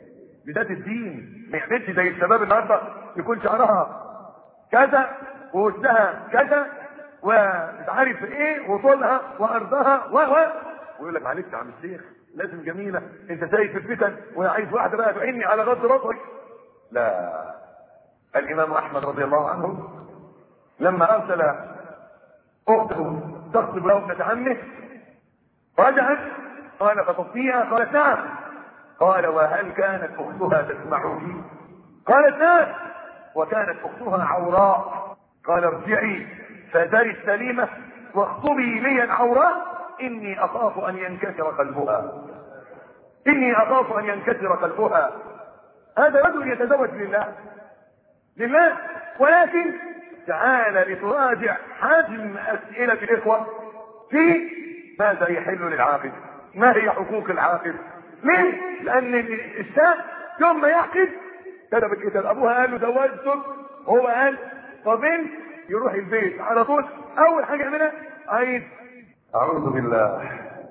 بذات الدين، ما يعملش زي الشباب النهارده يكون شعرها كذا ووشها كذا ومش عارف ايه وطولها وارضها و و ويقول لك معلش يا عم الشيخ لازم جميله، انت شايف الفتن وعايز واحده بقى تعيني على غض بصري. لا، الامام احمد رضي الله عنه لما ارسل اخته تخطب له ابنه عمه رجعت قال فتصفيها؟ قالت نعم. قال وهل كانت اختها تسمعه؟ قالت نعم. وكانت اختها عوراء. قال ارجعي فذري السليمه واخطبي لي العوراء اني اخاف ان ينكسر قلبها، اني اخاف ان ينكسر قلبها. هذا رجل يتزوج لله لله. ولكن تعالى لتراجع حجم اسئله الاخوه في ماذا يحل للعاقل، ما هي حقوق العاقل. ليه؟ لان الشاب يوم ما يعقد كتب الكتاب، ابوها قال له زوجتك، هو قال قبلت، يروح البيت على طول اول حاجه يعملها عايز اعوذ بالله،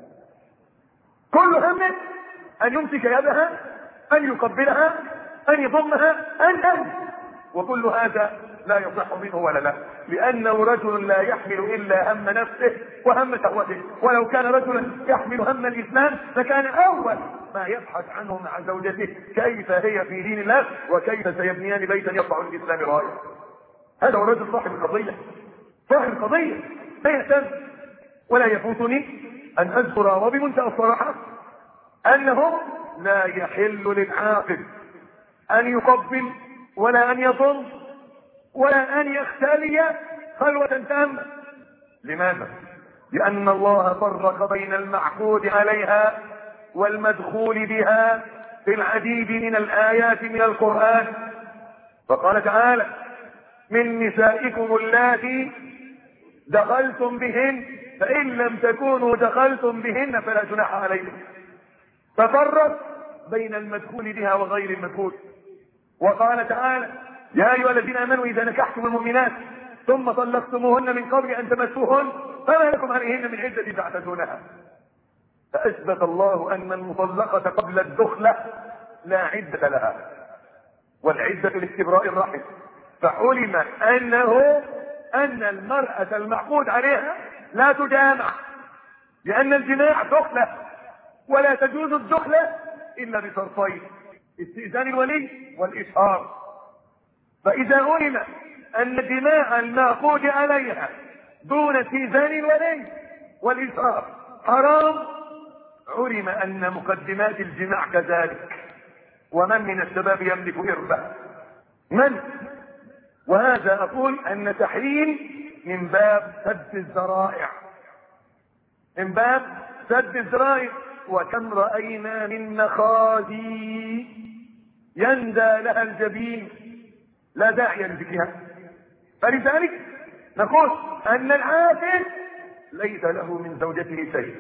كل همه ان يمسك يدها، ان يقبلها، ان يضمها، ان ان وكل هذا لا يصح منه ولا لا، لانه رجل لا يحمل الا هم نفسه وهم شهوته. ولو كان رجلا يحمل هم الاسلام لكان اول ما يبحث عنه مع زوجته كيف هي في دين الله وكيف سيبنيان بيتا يرفع الاسلام رايه. هذا هو الرجل صاحب القضيه، صاحب القضيه لا يهتم. ولا يفوتني ان اذكر وبمنتهى الصراحه انه لا يحل للعاقل ان يقبل ولا ان يضم ولا ان يختلي خلوة تامة. لماذا؟ لان الله فرق بين المعقود عليها والمدخول بها في العديد من الايات من القرآن. فقال تعالى من نسائكم اللاتي دخلتم بهن فان لم تكونوا دخلتم بهن فلا جناح عليكم. ففرق بين المدخول بها وغير المدخول. وقال تعالى يا ايها الذين امنوا اذا نكحتم المؤمنات ثم طلقتموهن من قبل ان تمسوهن فما لكم عليهن من عدة تعتدونها. فاثبت الله ان المطلقة قبل الدخلة لا عدة لها، والعدة لاستبراء الرحم. فعلم انه ان المرأة المعقود عليها لا تجامع، لان الجماع دخلة، ولا تجوز الدخلة الا بشرطين: استئذان الولي والاشهار. فاذا علم ان جماع المعقود عليها دون استئذان الولي والاشهار حرام، علم ان مقدمات الجماع كذلك. ومن من الشباب يملك إربة؟ من؟ وهذا اقول ان تحريم من باب سد الذرائع، من باب سد الذرائع. وكم رأينا من مخازي يندى لها الجبين لا داعي لذكرها. فلذلك نقول ان العاقل ليس له من زوجته شيء،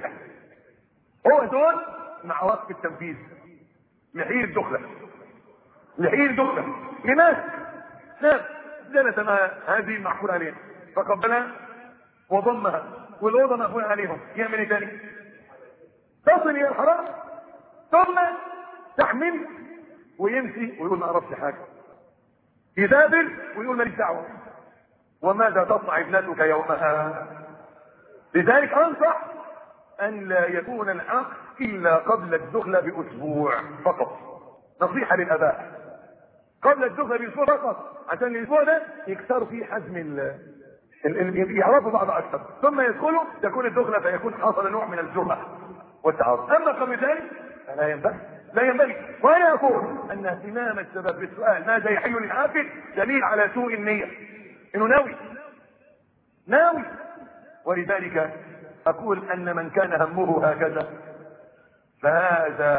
هو دون مع وقت التنفيذ لحين الدخلة، لحين الدخلة. لماذا؟ نعم جلس مع هذه المعقول عليها فقبلها وضمها والوضع مقبول عليهم، يعمل ايه تاني؟ تصل الى الحرام ثم تحمل ويمشي ويقول ما عرفش حاجه، يدابر ويقول ماليش دعوه. وماذا تصنع ابنتك يومها؟ لذلك انصح ان لا يكون العقد الا قبل الدخله باسبوع فقط. نصيحه للاباء، قبل الدخله باسبوع فقط، عشان الاسبوع ده يكسروا فيه حجم ال يعرفوا بعض اكثر، ثم يدخلوا تكون الدخله فيكون حصل نوع من الجرأة والتعارف. اما قبل ذلك فلا ينبغي، لا ينبغي. وانا اقول ان اهتمام السبب بالسؤال ماذا يحل للعاقل دليل على سوء النية، انه ناوي ناوي. ولذلك اقول ان من كان همه هكذا فهذا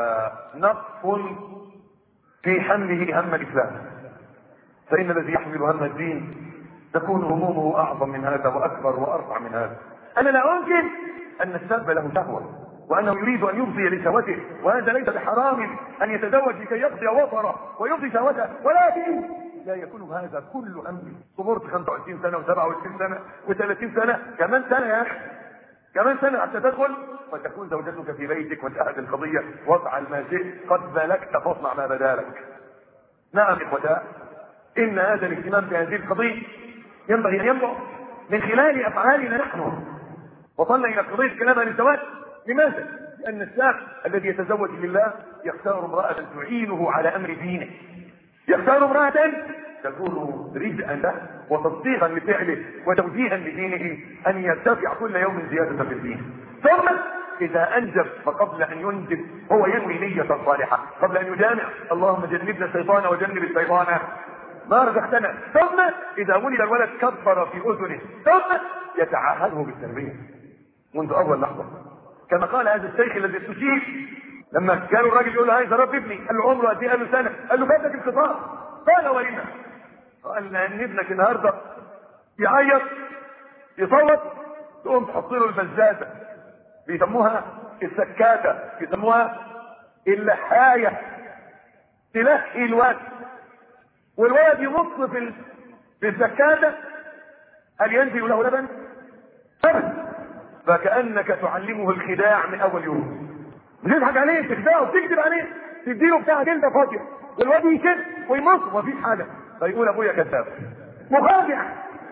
نقص في حمله هم الاسلام، فان الذي يحمل هم الدين تكون همومه اعظم من هذا واكبر وارفع من هذا. انا لا انكر ان الشاب له شهوه وانه يريد ان يفضي لشهوته، وهذا ليس بحرام ان يتزوج لكي يقضي وطره ويفضي شهوته، ولكن لا يكون هذا كل همه. صبرت خمسة وعشرين سنه وسبعة وعشرين سنه وثلاثين سنه، كمان سنه يا اخي، كمان سنه حتى تدخل فتكون زوجتك في بيتك وانتهت القضية وافعل ما شئت، قد بلغت فاصنع ما بدا لك. نعم إخوتاه، إن هذا الاهتمام بهذه القضية ينبغي أن ينبع من خلال أفعالنا نحن. وصلنا إلى قضية كلام الزواج. لماذا؟ لأن الشاب الذي يتزوج لله يختار امرأة تعينه على أمر دينه، يختار امرأة تكون رزقا له وتصديقا لفعله وتوجيها لدينه أن يرتفع كل يوم زيادة في الدين. ثم إذا أنجب فقبل أن ينجب هو ينوي نية صالحة قبل أن يجامع، اللهم جنبنا الشيطان وجنب الشيطان ما رزقتنا. ثم إذا ولد الولد كبر في أذنه، ثم يتعهده بالتربية منذ أول لحظة، كما قال هذا الشيخ الذي استشير لما كانوا الراجل يقول له عايز اربي ابني، قال له عمره قد ايه؟ قال له سنه. قال له فاتك الخطاب. قال ولما؟ قال لان ابنك النهارده يعيط يصوت تقوم تحط له البزازه، بيسموها السكاته، بيسموها اللحايه، تلحي الولد والولد ينط في في السكاته، هل ينزل له لبن؟ ابدا. فكانك تعلمه الخداع من اول يوم، بتضحك عليه، تخدعه، بتكذب عليه، تديله بتاع جلده فاضيه والواد يشد ويمص ومفيش حاجه، فيقول ابويا كذاب مخادع.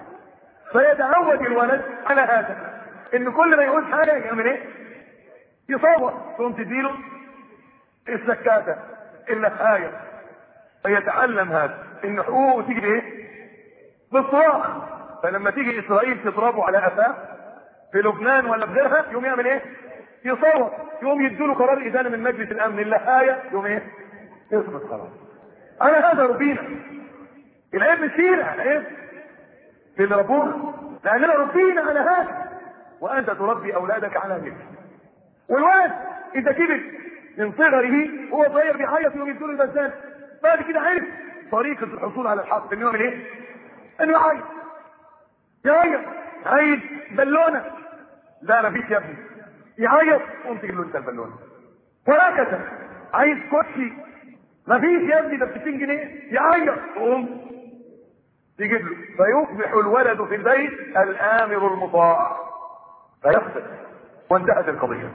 فيتعود الولد على هذا، ان كل ما يقول حاجه يعمل ايه؟ يصور. ثم تديله السكاته اللحايه، فيتعلم هذا ان حقوقه تيجي بايه؟ بالصراخ. فلما تيجي اسرائيل تضربه على قفاه في لبنان ولا في غيرها يقوم يعمل ايه؟ يصور. يقوم يديله قرار ادانه من مجلس الامن اللحايه، يقوم ايه؟ يسقط خلاص. انا هذا ربينا. العيب مش فينا، العيب في اللي ربونا، لاننا ربينا على هذا، وانت تربي اولادك على ذلك. والولد اذا كبر من صغره هو صغير بيعيط يقوم يديله البزان، بعد كده عرف طريقه الحصول على الحق انه يعمل ايه؟ انه يعيط يعيط عايز بالونه، لا مفيش يا ابني، يعيط قوم تجيب له انت البالونه. وهكذا عايز كوتشي، مفيش يا ابني ده ب ستين جنيه، يعيط قوم تجيب له. فيصبح الولد في البيت الامر المطاع فيحسن، وانتهت القضيه.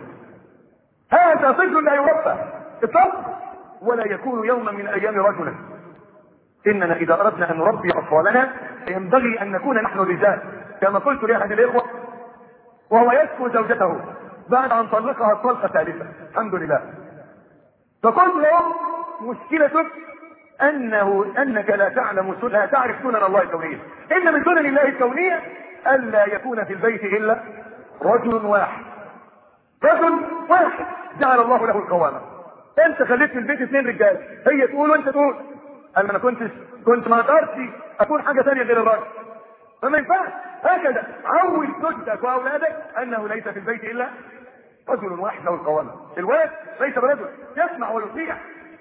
هذا طفل لا يربى اطلاقا ولا يكون يوما من الايام رجلا. اننا اذا اردنا ان نربي اطفالنا ينبغي ان نكون نحن الرجال، كما قلت لاحد الاخوه وهو يشكو زوجته بعد ان طلقها الطلقه الثالثه الحمد لله، فقلت له مشكلتك انه انك لا تعلم لا تعرف سنن الله الكونيه. ان من سنن الله الكونيه الا يكون في البيت الا رجل واحد، رجل واحد جعل الله له القوامه. انت خليت في البيت اثنين رجال، هي تقول وانت تقول. قال انا كنت كنت ما اقدرش اكون حاجه ثانيه غير الراجل، فما ينفعش. هكذا عود زوجتك واولادك انه ليس في البيت الا رجل واحد له القوامه. الولد ليس برجل يسمع ويطيع،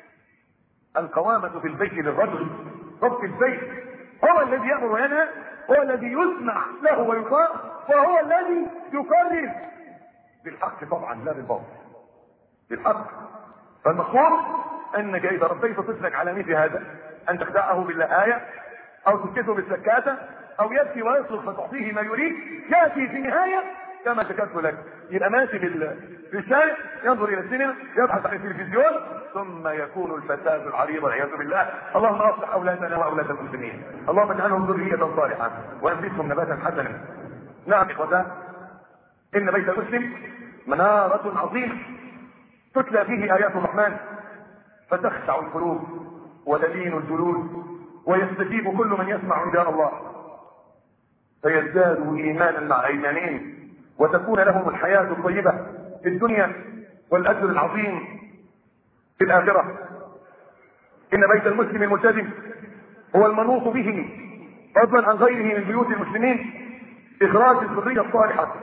القوامه في البيت للرجل. رب البيت هو الذي يامر وينهى، هو الذي يسمع له ويطاع، وهو الذي يقرر بالحق طبعا لا بالباطل، بالحق. فالمقصود انك اذا ربيت طفلك على مثل هذا ان تخدعه باللهايه او تسكته بالسكاته او يبكي ويصرخ فتعطيه ما يريد، ياتي في النهايه كما ذكرت لك يبقى ماشي في الشارع ينظر الى السينما يبحث عن التلفزيون ثم يكون الفساد العريض والعياذ بالله. اللهم اصلح اولادنا واولاد المسلمين، اللهم اجعلهم ذريه صالحه وانبتهم نباتا حسنا. نعم اخوتان، ان بيت المسلم مناره عظيمه تتلى فيه ايات الرحمن فتخشع القلوب وتلين الجلود ويستجيب كل من يسمع نداء الله، فيزدادوا ايمانا مع ايمانهم وتكون لهم الحياه الطيبه في الدنيا والاجر العظيم في الاخره. ان بيت المسلم الملتزم هو المنوط به فضلا عن غيره من بيوت المسلمين اخراج الذريه الصالحه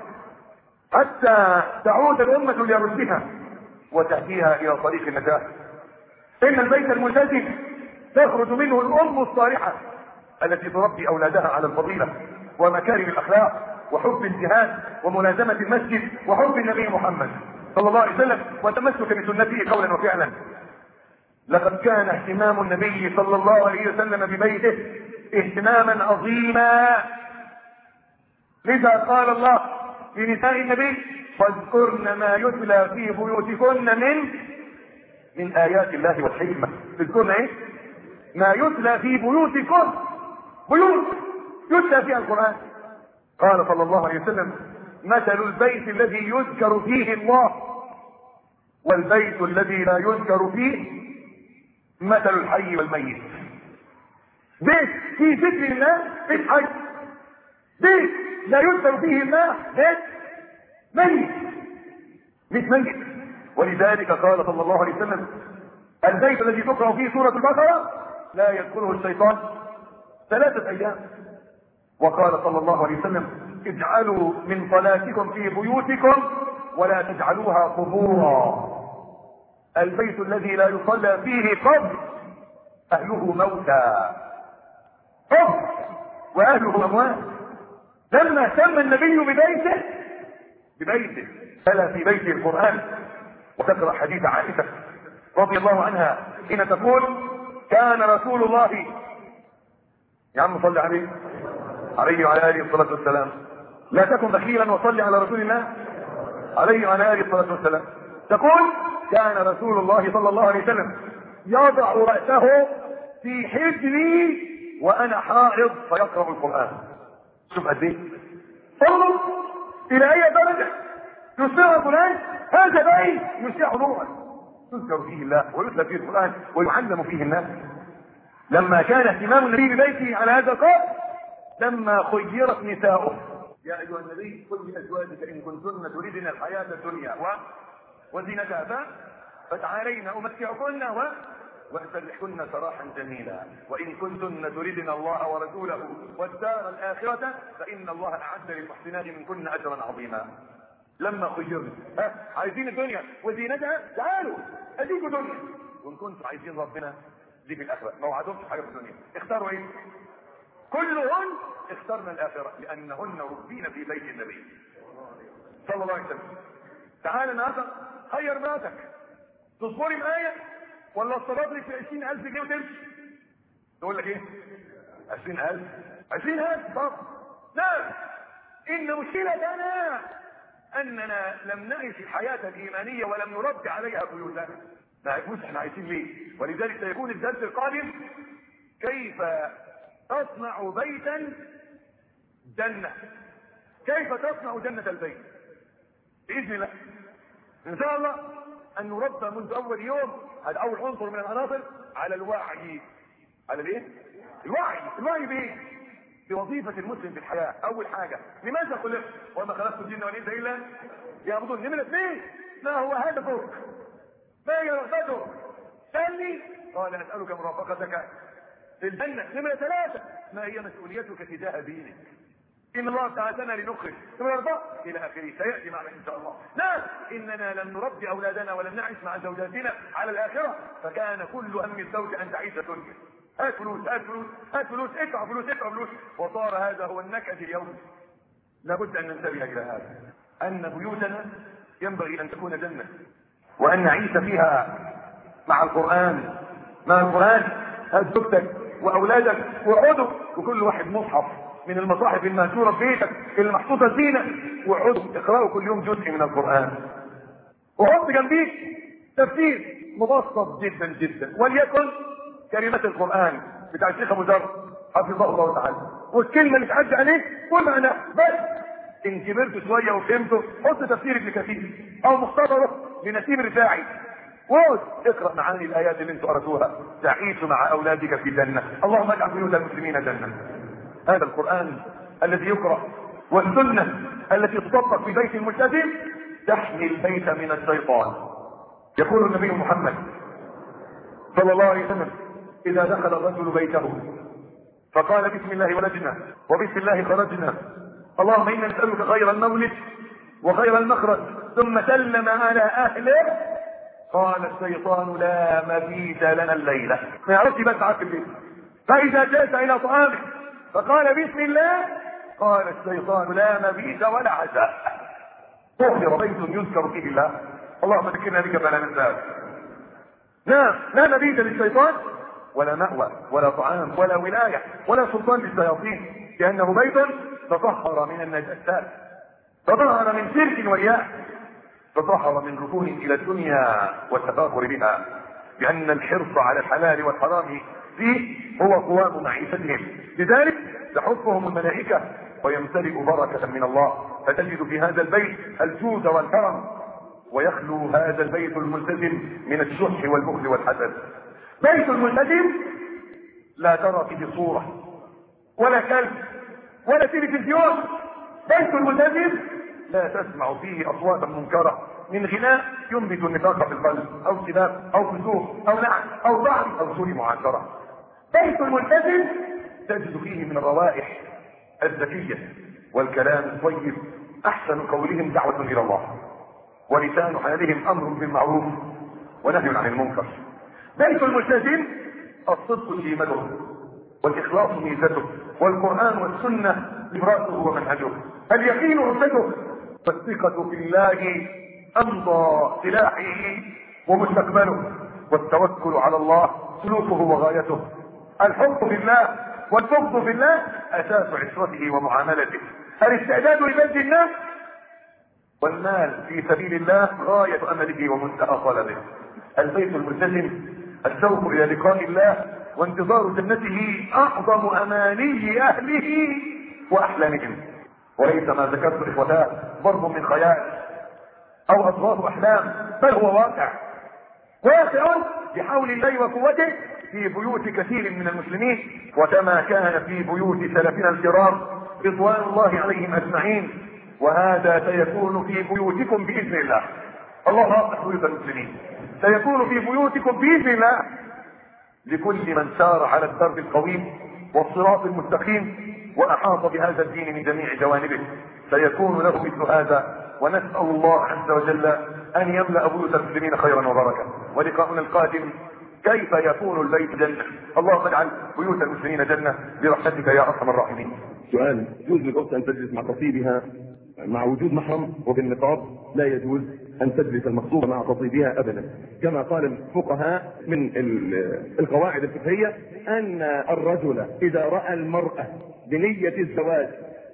حتى تعود الامه لرشدها وتهديها الى طريق النجاه. ان البيت الملتزم تخرج منه الام الصالحه التي تربي اولادها على الفضيله ومكارم الاخلاق وحب الجهاد وملازمه المسجد وحب النبي محمد صلى الله عليه وسلم وتمسك بسنته قولا وفعلا. لقد كان اهتمام النبي صلى الله عليه وسلم ببيته اهتماما عظيما، لذا قال الله لنساء النبي فاذكرن ما يتلى في بيوتكن من من آيات الله والحكمة. اذكرن ايه؟ ما يتلى في بيوتكن، بيوت يتلى فيها القرآن. قال صلى الله عليه وسلم: مثل البيت الذي يذكر فيه الله والبيت الذي لا يذكر فيه مثل الحي والميت. بيت فيه ذكر الله بيت حي، بيت لا يذكر فيه الله بيت ميت، بيت ميت. ولذلك قال صلى الله عليه وسلم: البيت الذي تقرأ فيه سورة البقرة لا يدخله الشيطان ثلاثة أيام. وقال صلى الله عليه وسلم: اجعلوا من صلاتكم في بيوتكم ولا تجعلوها قبورا. البيت الذي لا يصلى فيه قبر أهله موتى، قبر وأهله أموات. لما اهتم النبي ببيته ببيته تلا في بيته القرآن. وتقرأ حديث عائشة رضي الله عنها حين تقول: كان رسول الله، يا عم صل عليه عليه وعلى آله الصلاة والسلام، لا تكن بخيلا وصل على رسول الله عليه وعلى آله الصلاة والسلام. تقول: كان رسول الله صلى الله عليه وسلم يضع رأسه في حجري وأنا حائض فيقرأ القرآن. شوف قد ايه انظر إلى أي درجة يسمع القرآن. هذا بيت يشيع نورا يذكر فيه الله ويتلى فيه القرآن ويعلم فيه الناس. لما كان اهتمام النبي ببيته على هذا القدر، لما خيرت نساؤه: يا أيها النبي قل لأزواجك إن كنتن تريدن الحياة الدنيا و... وزينتها فتعالين أمتعكن و... وأسرحكن سراحا جميلا، وإن كنتن تريدن الله ورسوله والدار الآخرة فإن الله أعد للمحسنات منكن أجرا عظيما. لما خيرنا ها عايزين الدنيا وزينتها، تعالوا أديكوا دنيا، وإن كنتم عايزين ربنا دي بالآخرة. ما وعدهمش حاجة في الدنيا، اختاروا إيه؟ كلهن اخترنا الآخرة لأنهن ربين في بيت النبي صلى الله عليه وسلم. تعال النهارده خير مراتك، تصبري معايا ولا اصطرف لك في عشرين ألف جنيه وتمشي؟ تقول لك ايه؟ عشرين ألف عشرين ألف طب لا، إن مشكلتنا أننا لم نعيش الحياة الإيمانية ولم نربي عليها بيوتنا. ما عرفوش احنا عايشين ليه. ولذلك سيكون الدرس القادم كيف تصنع بيتا جنة، كيف تصنع جنة البيت بإذن الله. إن شاء الله أن نربى منذ أول يوم. هذا أول عنصر من العناصر على الوعي. على الإيه؟ الوعي. الوعي بإيه؟ بوظيفة المسلم في الحياة. أول حاجة لماذا خلقت؟ وما خلقت الجن والإنس إلا يعبدون. نمرة اثنين ما هو هدفك؟ ما هي رغبتك؟ ثاني قال أسألك مرافقتك في الجنة. نمرة ثلاثة ما هي مسؤوليتك تجاه دينك؟ إن الله تعالى لنخرج. نمرة أربعة إلى آخره سيأتي معنا إن شاء الله. لا، إننا لم نربي أولادنا ولم نعيش مع زوجاتنا على الآخرة، فكان كل هم الزوج أن تعيش دنيا. هات فلوس هات فلوس هات فلوس ادفع فلوس ادفع فلوس، وصار هذا هو النكد اليوم. لابد أن ننتبه إلى هذا، أن بيوتنا ينبغي أن تكون جنة، وأن نعيش فيها مع القرآن. مع القرآن هات زوجتك وأولادك وقعدوا، وكل واحد مصحف من المصاحف المنشورة في بيتك اللي محطوطة فينا، وقعدوا اقرأوا كل يوم جزء من القرآن، وحط جنبيك تفسير مبسط جدا جدا، وليكن كلمات القرآن بتاع الشيخ ابو ذر حفظه الله تعالى، والكلمة اللي تعدي عليك والمعنى بس. ان كبرت شوية وفهمته حط تفسير ابن كثير او مختصره لنسيب الرفاعي، وقعد اقرأ معاني الآيات اللي انتوا قرأتوها، تعيش مع أولادك في جنة. اللهم اجعل بيوت المسلمين جنة. هذا القرآن الذي يقرأ والسنة التي تطبق في بيت الملتزم تحمي البيت من الشيطان. يقول النبي محمد صلى الله عليه وسلم: إذا دخل الرجل بيته فقال بسم الله ولجنا وبسم الله خرجنا، اللهم إنا نسألك خير المولد وخير المخرج، ثم سلم على أهله، قال الشيطان لا مبيت لنا الليلة. ما يعرفش بس عارف البيت. فإذا جاءت إلى طعامه فقال بسم الله، قال الشيطان لا مبيت ولا عشاء. طهر بيت يذكر فيه الله. اللهم ذكرنا بك فلا ننساه. نعم، لا مبيت للشيطان ولا مأوى ولا طعام ولا ولاية ولا سلطان للشياطين، لأنه بيت تطهر من النجاسات. تطهر من شرك ورياء، تطهر من ركون الى الدنيا والتفاخر بها، لان الحرص على الحلال والحرام فيه هو قوام معيشتهم. لذلك تحفهم الملائكة ويمتلئ بركة من الله، فتجد في هذا البيت الجود والكرم، ويخلو هذا البيت الملتزم من الشح والبخل والحسد. بيت الملتزم لا ترى فيه صورة ولا كلب ولا تلفزيون. بيت الملتزم لا تسمع فيه اصواتا منكرة من غناء ينبت النفاق في القلب، او سباب، او فسوق، او لعن، او ضعف، او سوء معاشرة. بيت الملتزم تجد فيه من الروائح الزكية والكلام الطيب، احسن قولهم دعوة الى الله، ولسان حالهم امر بالمعروف ونهي عن المنكر. بيت الملتزم الصدق شيمته، والاخلاص ميزته، والقرآن والسنة إبراته ومنهجه، اليقين عدته، والثقة في الله أمضى سلاحه ومستقبله، والتوكل على الله سلوكه وغايته، الحب في الله والبغض في الله أساس عشرته ومعاملته، الاستعداد لبذل الناس والمال في سبيل الله غاية أمله ومنتهى طلبه. البيت الملتزم الشوق إلى لقاء الله وانتظار جنته أعظم أماني أهله وأحلامهم، وليس ما ذكرت إخوتاه ضرب من خيال أو أضغاث أحلام، بل هو واقع واقع بحول الله وقوته في بيوت كثير من المسلمين، وكما كان في بيوت سلفنا الكرام رضوان الله عليهم أجمعين. وهذا سيكون في بيوتكم بإذن الله. الله يصلح بيوت المسلمين. سيكون في بيوتكم بإذن الله لكل من سار على الدرب القويم والصراط المستقيم وأحاط بهذا الدين من جميع جوانبه، سيكون له مثل هذا. ونسأل الله عز وجل أن يملأ بيوت المسلمين خيرا وبركة. ولقاؤنا القادم كيف يكون البيت جنة. اللهم اجعل بيوت المسلمين جنة برحمتك يا أرحم الراحمين. سؤال: يجوز للأخت أن تجلس مع خطيبها مع وجود محرم وبالنقاب؟ لا يجوز أن تجلس المخطوبة مع خطيبها أبدا، كما قال الفقهاء من القواعد الفقهية أن الرجل إذا رأى المرأة بنية الزواج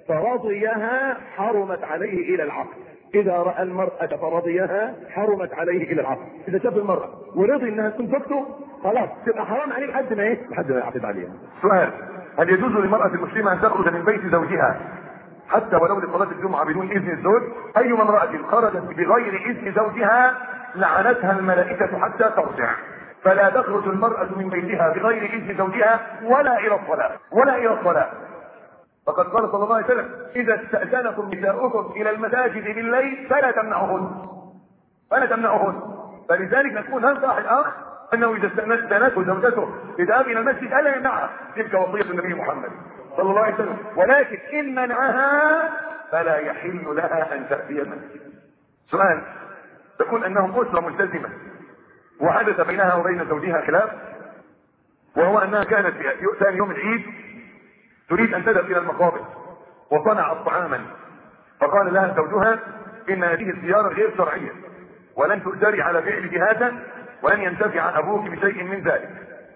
فرضيها حرمت عليه إلى العقد. إذا رأى المرأة فرضيها حرمت عليه إلى العقد. إذا شاف المرأة ورضي إنها تكون زوجته خلاص تبقى حرام عليه لحد ما إيه؟ لحد ما يعقد عليها. سؤال: هل يجوز للمرأة المسلمة أن تخرج من بيت زوجها حتى ولو لصلاة الجمعة بدون إذن الزوج؟ أيما امرأة خرجت بغير إذن زوجها لعنتها الملائكة حتى ترجع. فلا تخرج المرأة من بيتها بغير إذن زوجها ولا إلى الصلاة ولا إلى الصلاة. فقد قال صلى الله عليه وسلم: إذا استأذنكم نساؤكم إلى المساجد بالليل فلا تمنعوهن فلا تمنعوهن. فلذلك نكون ننصح الأخ أنه إذا استأذنته زوجته لذهاب إلى المسجد ألا يمنعها، تلك وصية النبي محمد صلى الله عليه وسلم. ولكن إن منعها فلا يحل لها أن تأتي المسجد. سؤال: تكون أنهم أسرة ملتزمة وحدث بينها وبين زوجها خلاف، وهو أنها كانت في ثاني يوم العيد تريد أن تذهب إلى المقابر وصنعت طعاما، فقال لها زوجها: إن هذه الزيارة غير شرعية ولن تؤجري على فعل هذا ولن ينتفع أبوك بشيء من ذلك.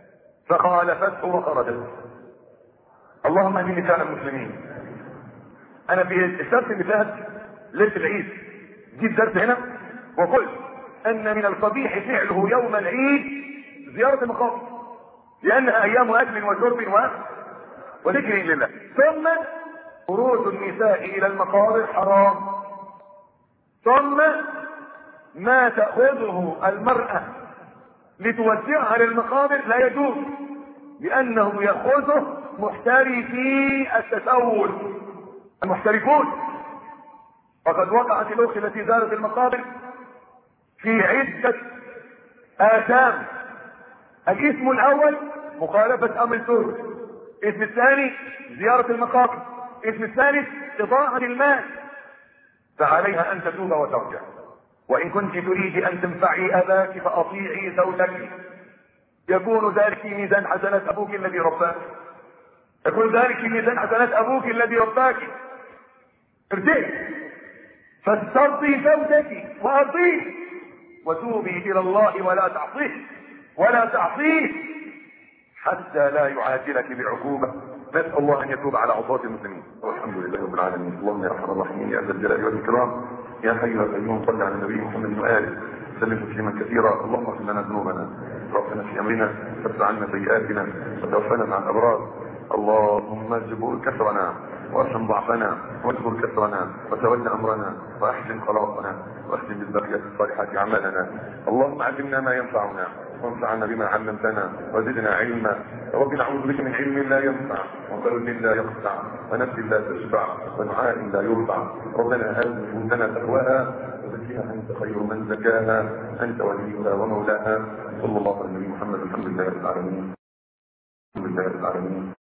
فخالفته وخرجت. اللهم اهد نساء المسلمين. أنا في السبت اللي فات ليلة العيد جيت درس هنا وقلت أن من القبيح فعله يوم العيد زيارة المقابر، لأنها أيام أكل وشرب و وذكر لله. ثم خروج النساء الى المقابر حرام. ثم ما تأخذه المرأة لتوزعها للمقابر لا يجوز، لأنه يأخذه محترفي التسول المحترفون. فقد وقعت الأخت التي زارت المقابر في عدة آثام. الاسم الأول مخالفة أمر الزوج، اسم الثاني زيارة المقابر، اسم الثالث إضاعة المال. فعليها أن تتوب وترجع. وإن كنت تريد أن تنفعي أباك فأطيعي زوجك، يكون ذلك في ميزان حسنات أبوك الذي رباك، يكون ذلك في ميزان حسنات أبوك الذي رباك. ارجعي فاسترضي زوجك وأرضيه وتوبي إلى الله ولا تعصيه ولا تعصيه حتى لا يعاجلك بعقوبة نسأل الله أن يتوب على عصاة المسلمين. والحمد لله رب العالمين. اللهم يا ارحم الراحمين يا ذا الجلال والاكرام يا حي يا قيوم صل على النبي محمد وآله سلم تسليما كثيرا. اللهم اغفر لنا ذنوبنا ربنا في امرنا واتبع عنا سيئاتنا وتوفنا مع الابرار. اللهم اجبر كسرنا وارحم ضعفنا واجبر كسرنا وتولى امرنا واحسن خلاصنا واختم بالبقيه الصالحات اعمالنا. اللهم علمنا ما ينفعنا وانفعنا بما علمتنا وزدنا علما. رب نعوذ بك من علم لا ينفع وقلب لا يخشع ونفس لا تشبع ودعاء لا يرفع. ربنا آت نفوسنا تقواها وزكها انت خير من زكاها انت وليها ومولاها. صلى الله على النبي محمد. الحمد لله رب العالمين. الحمد لله رب العالمين.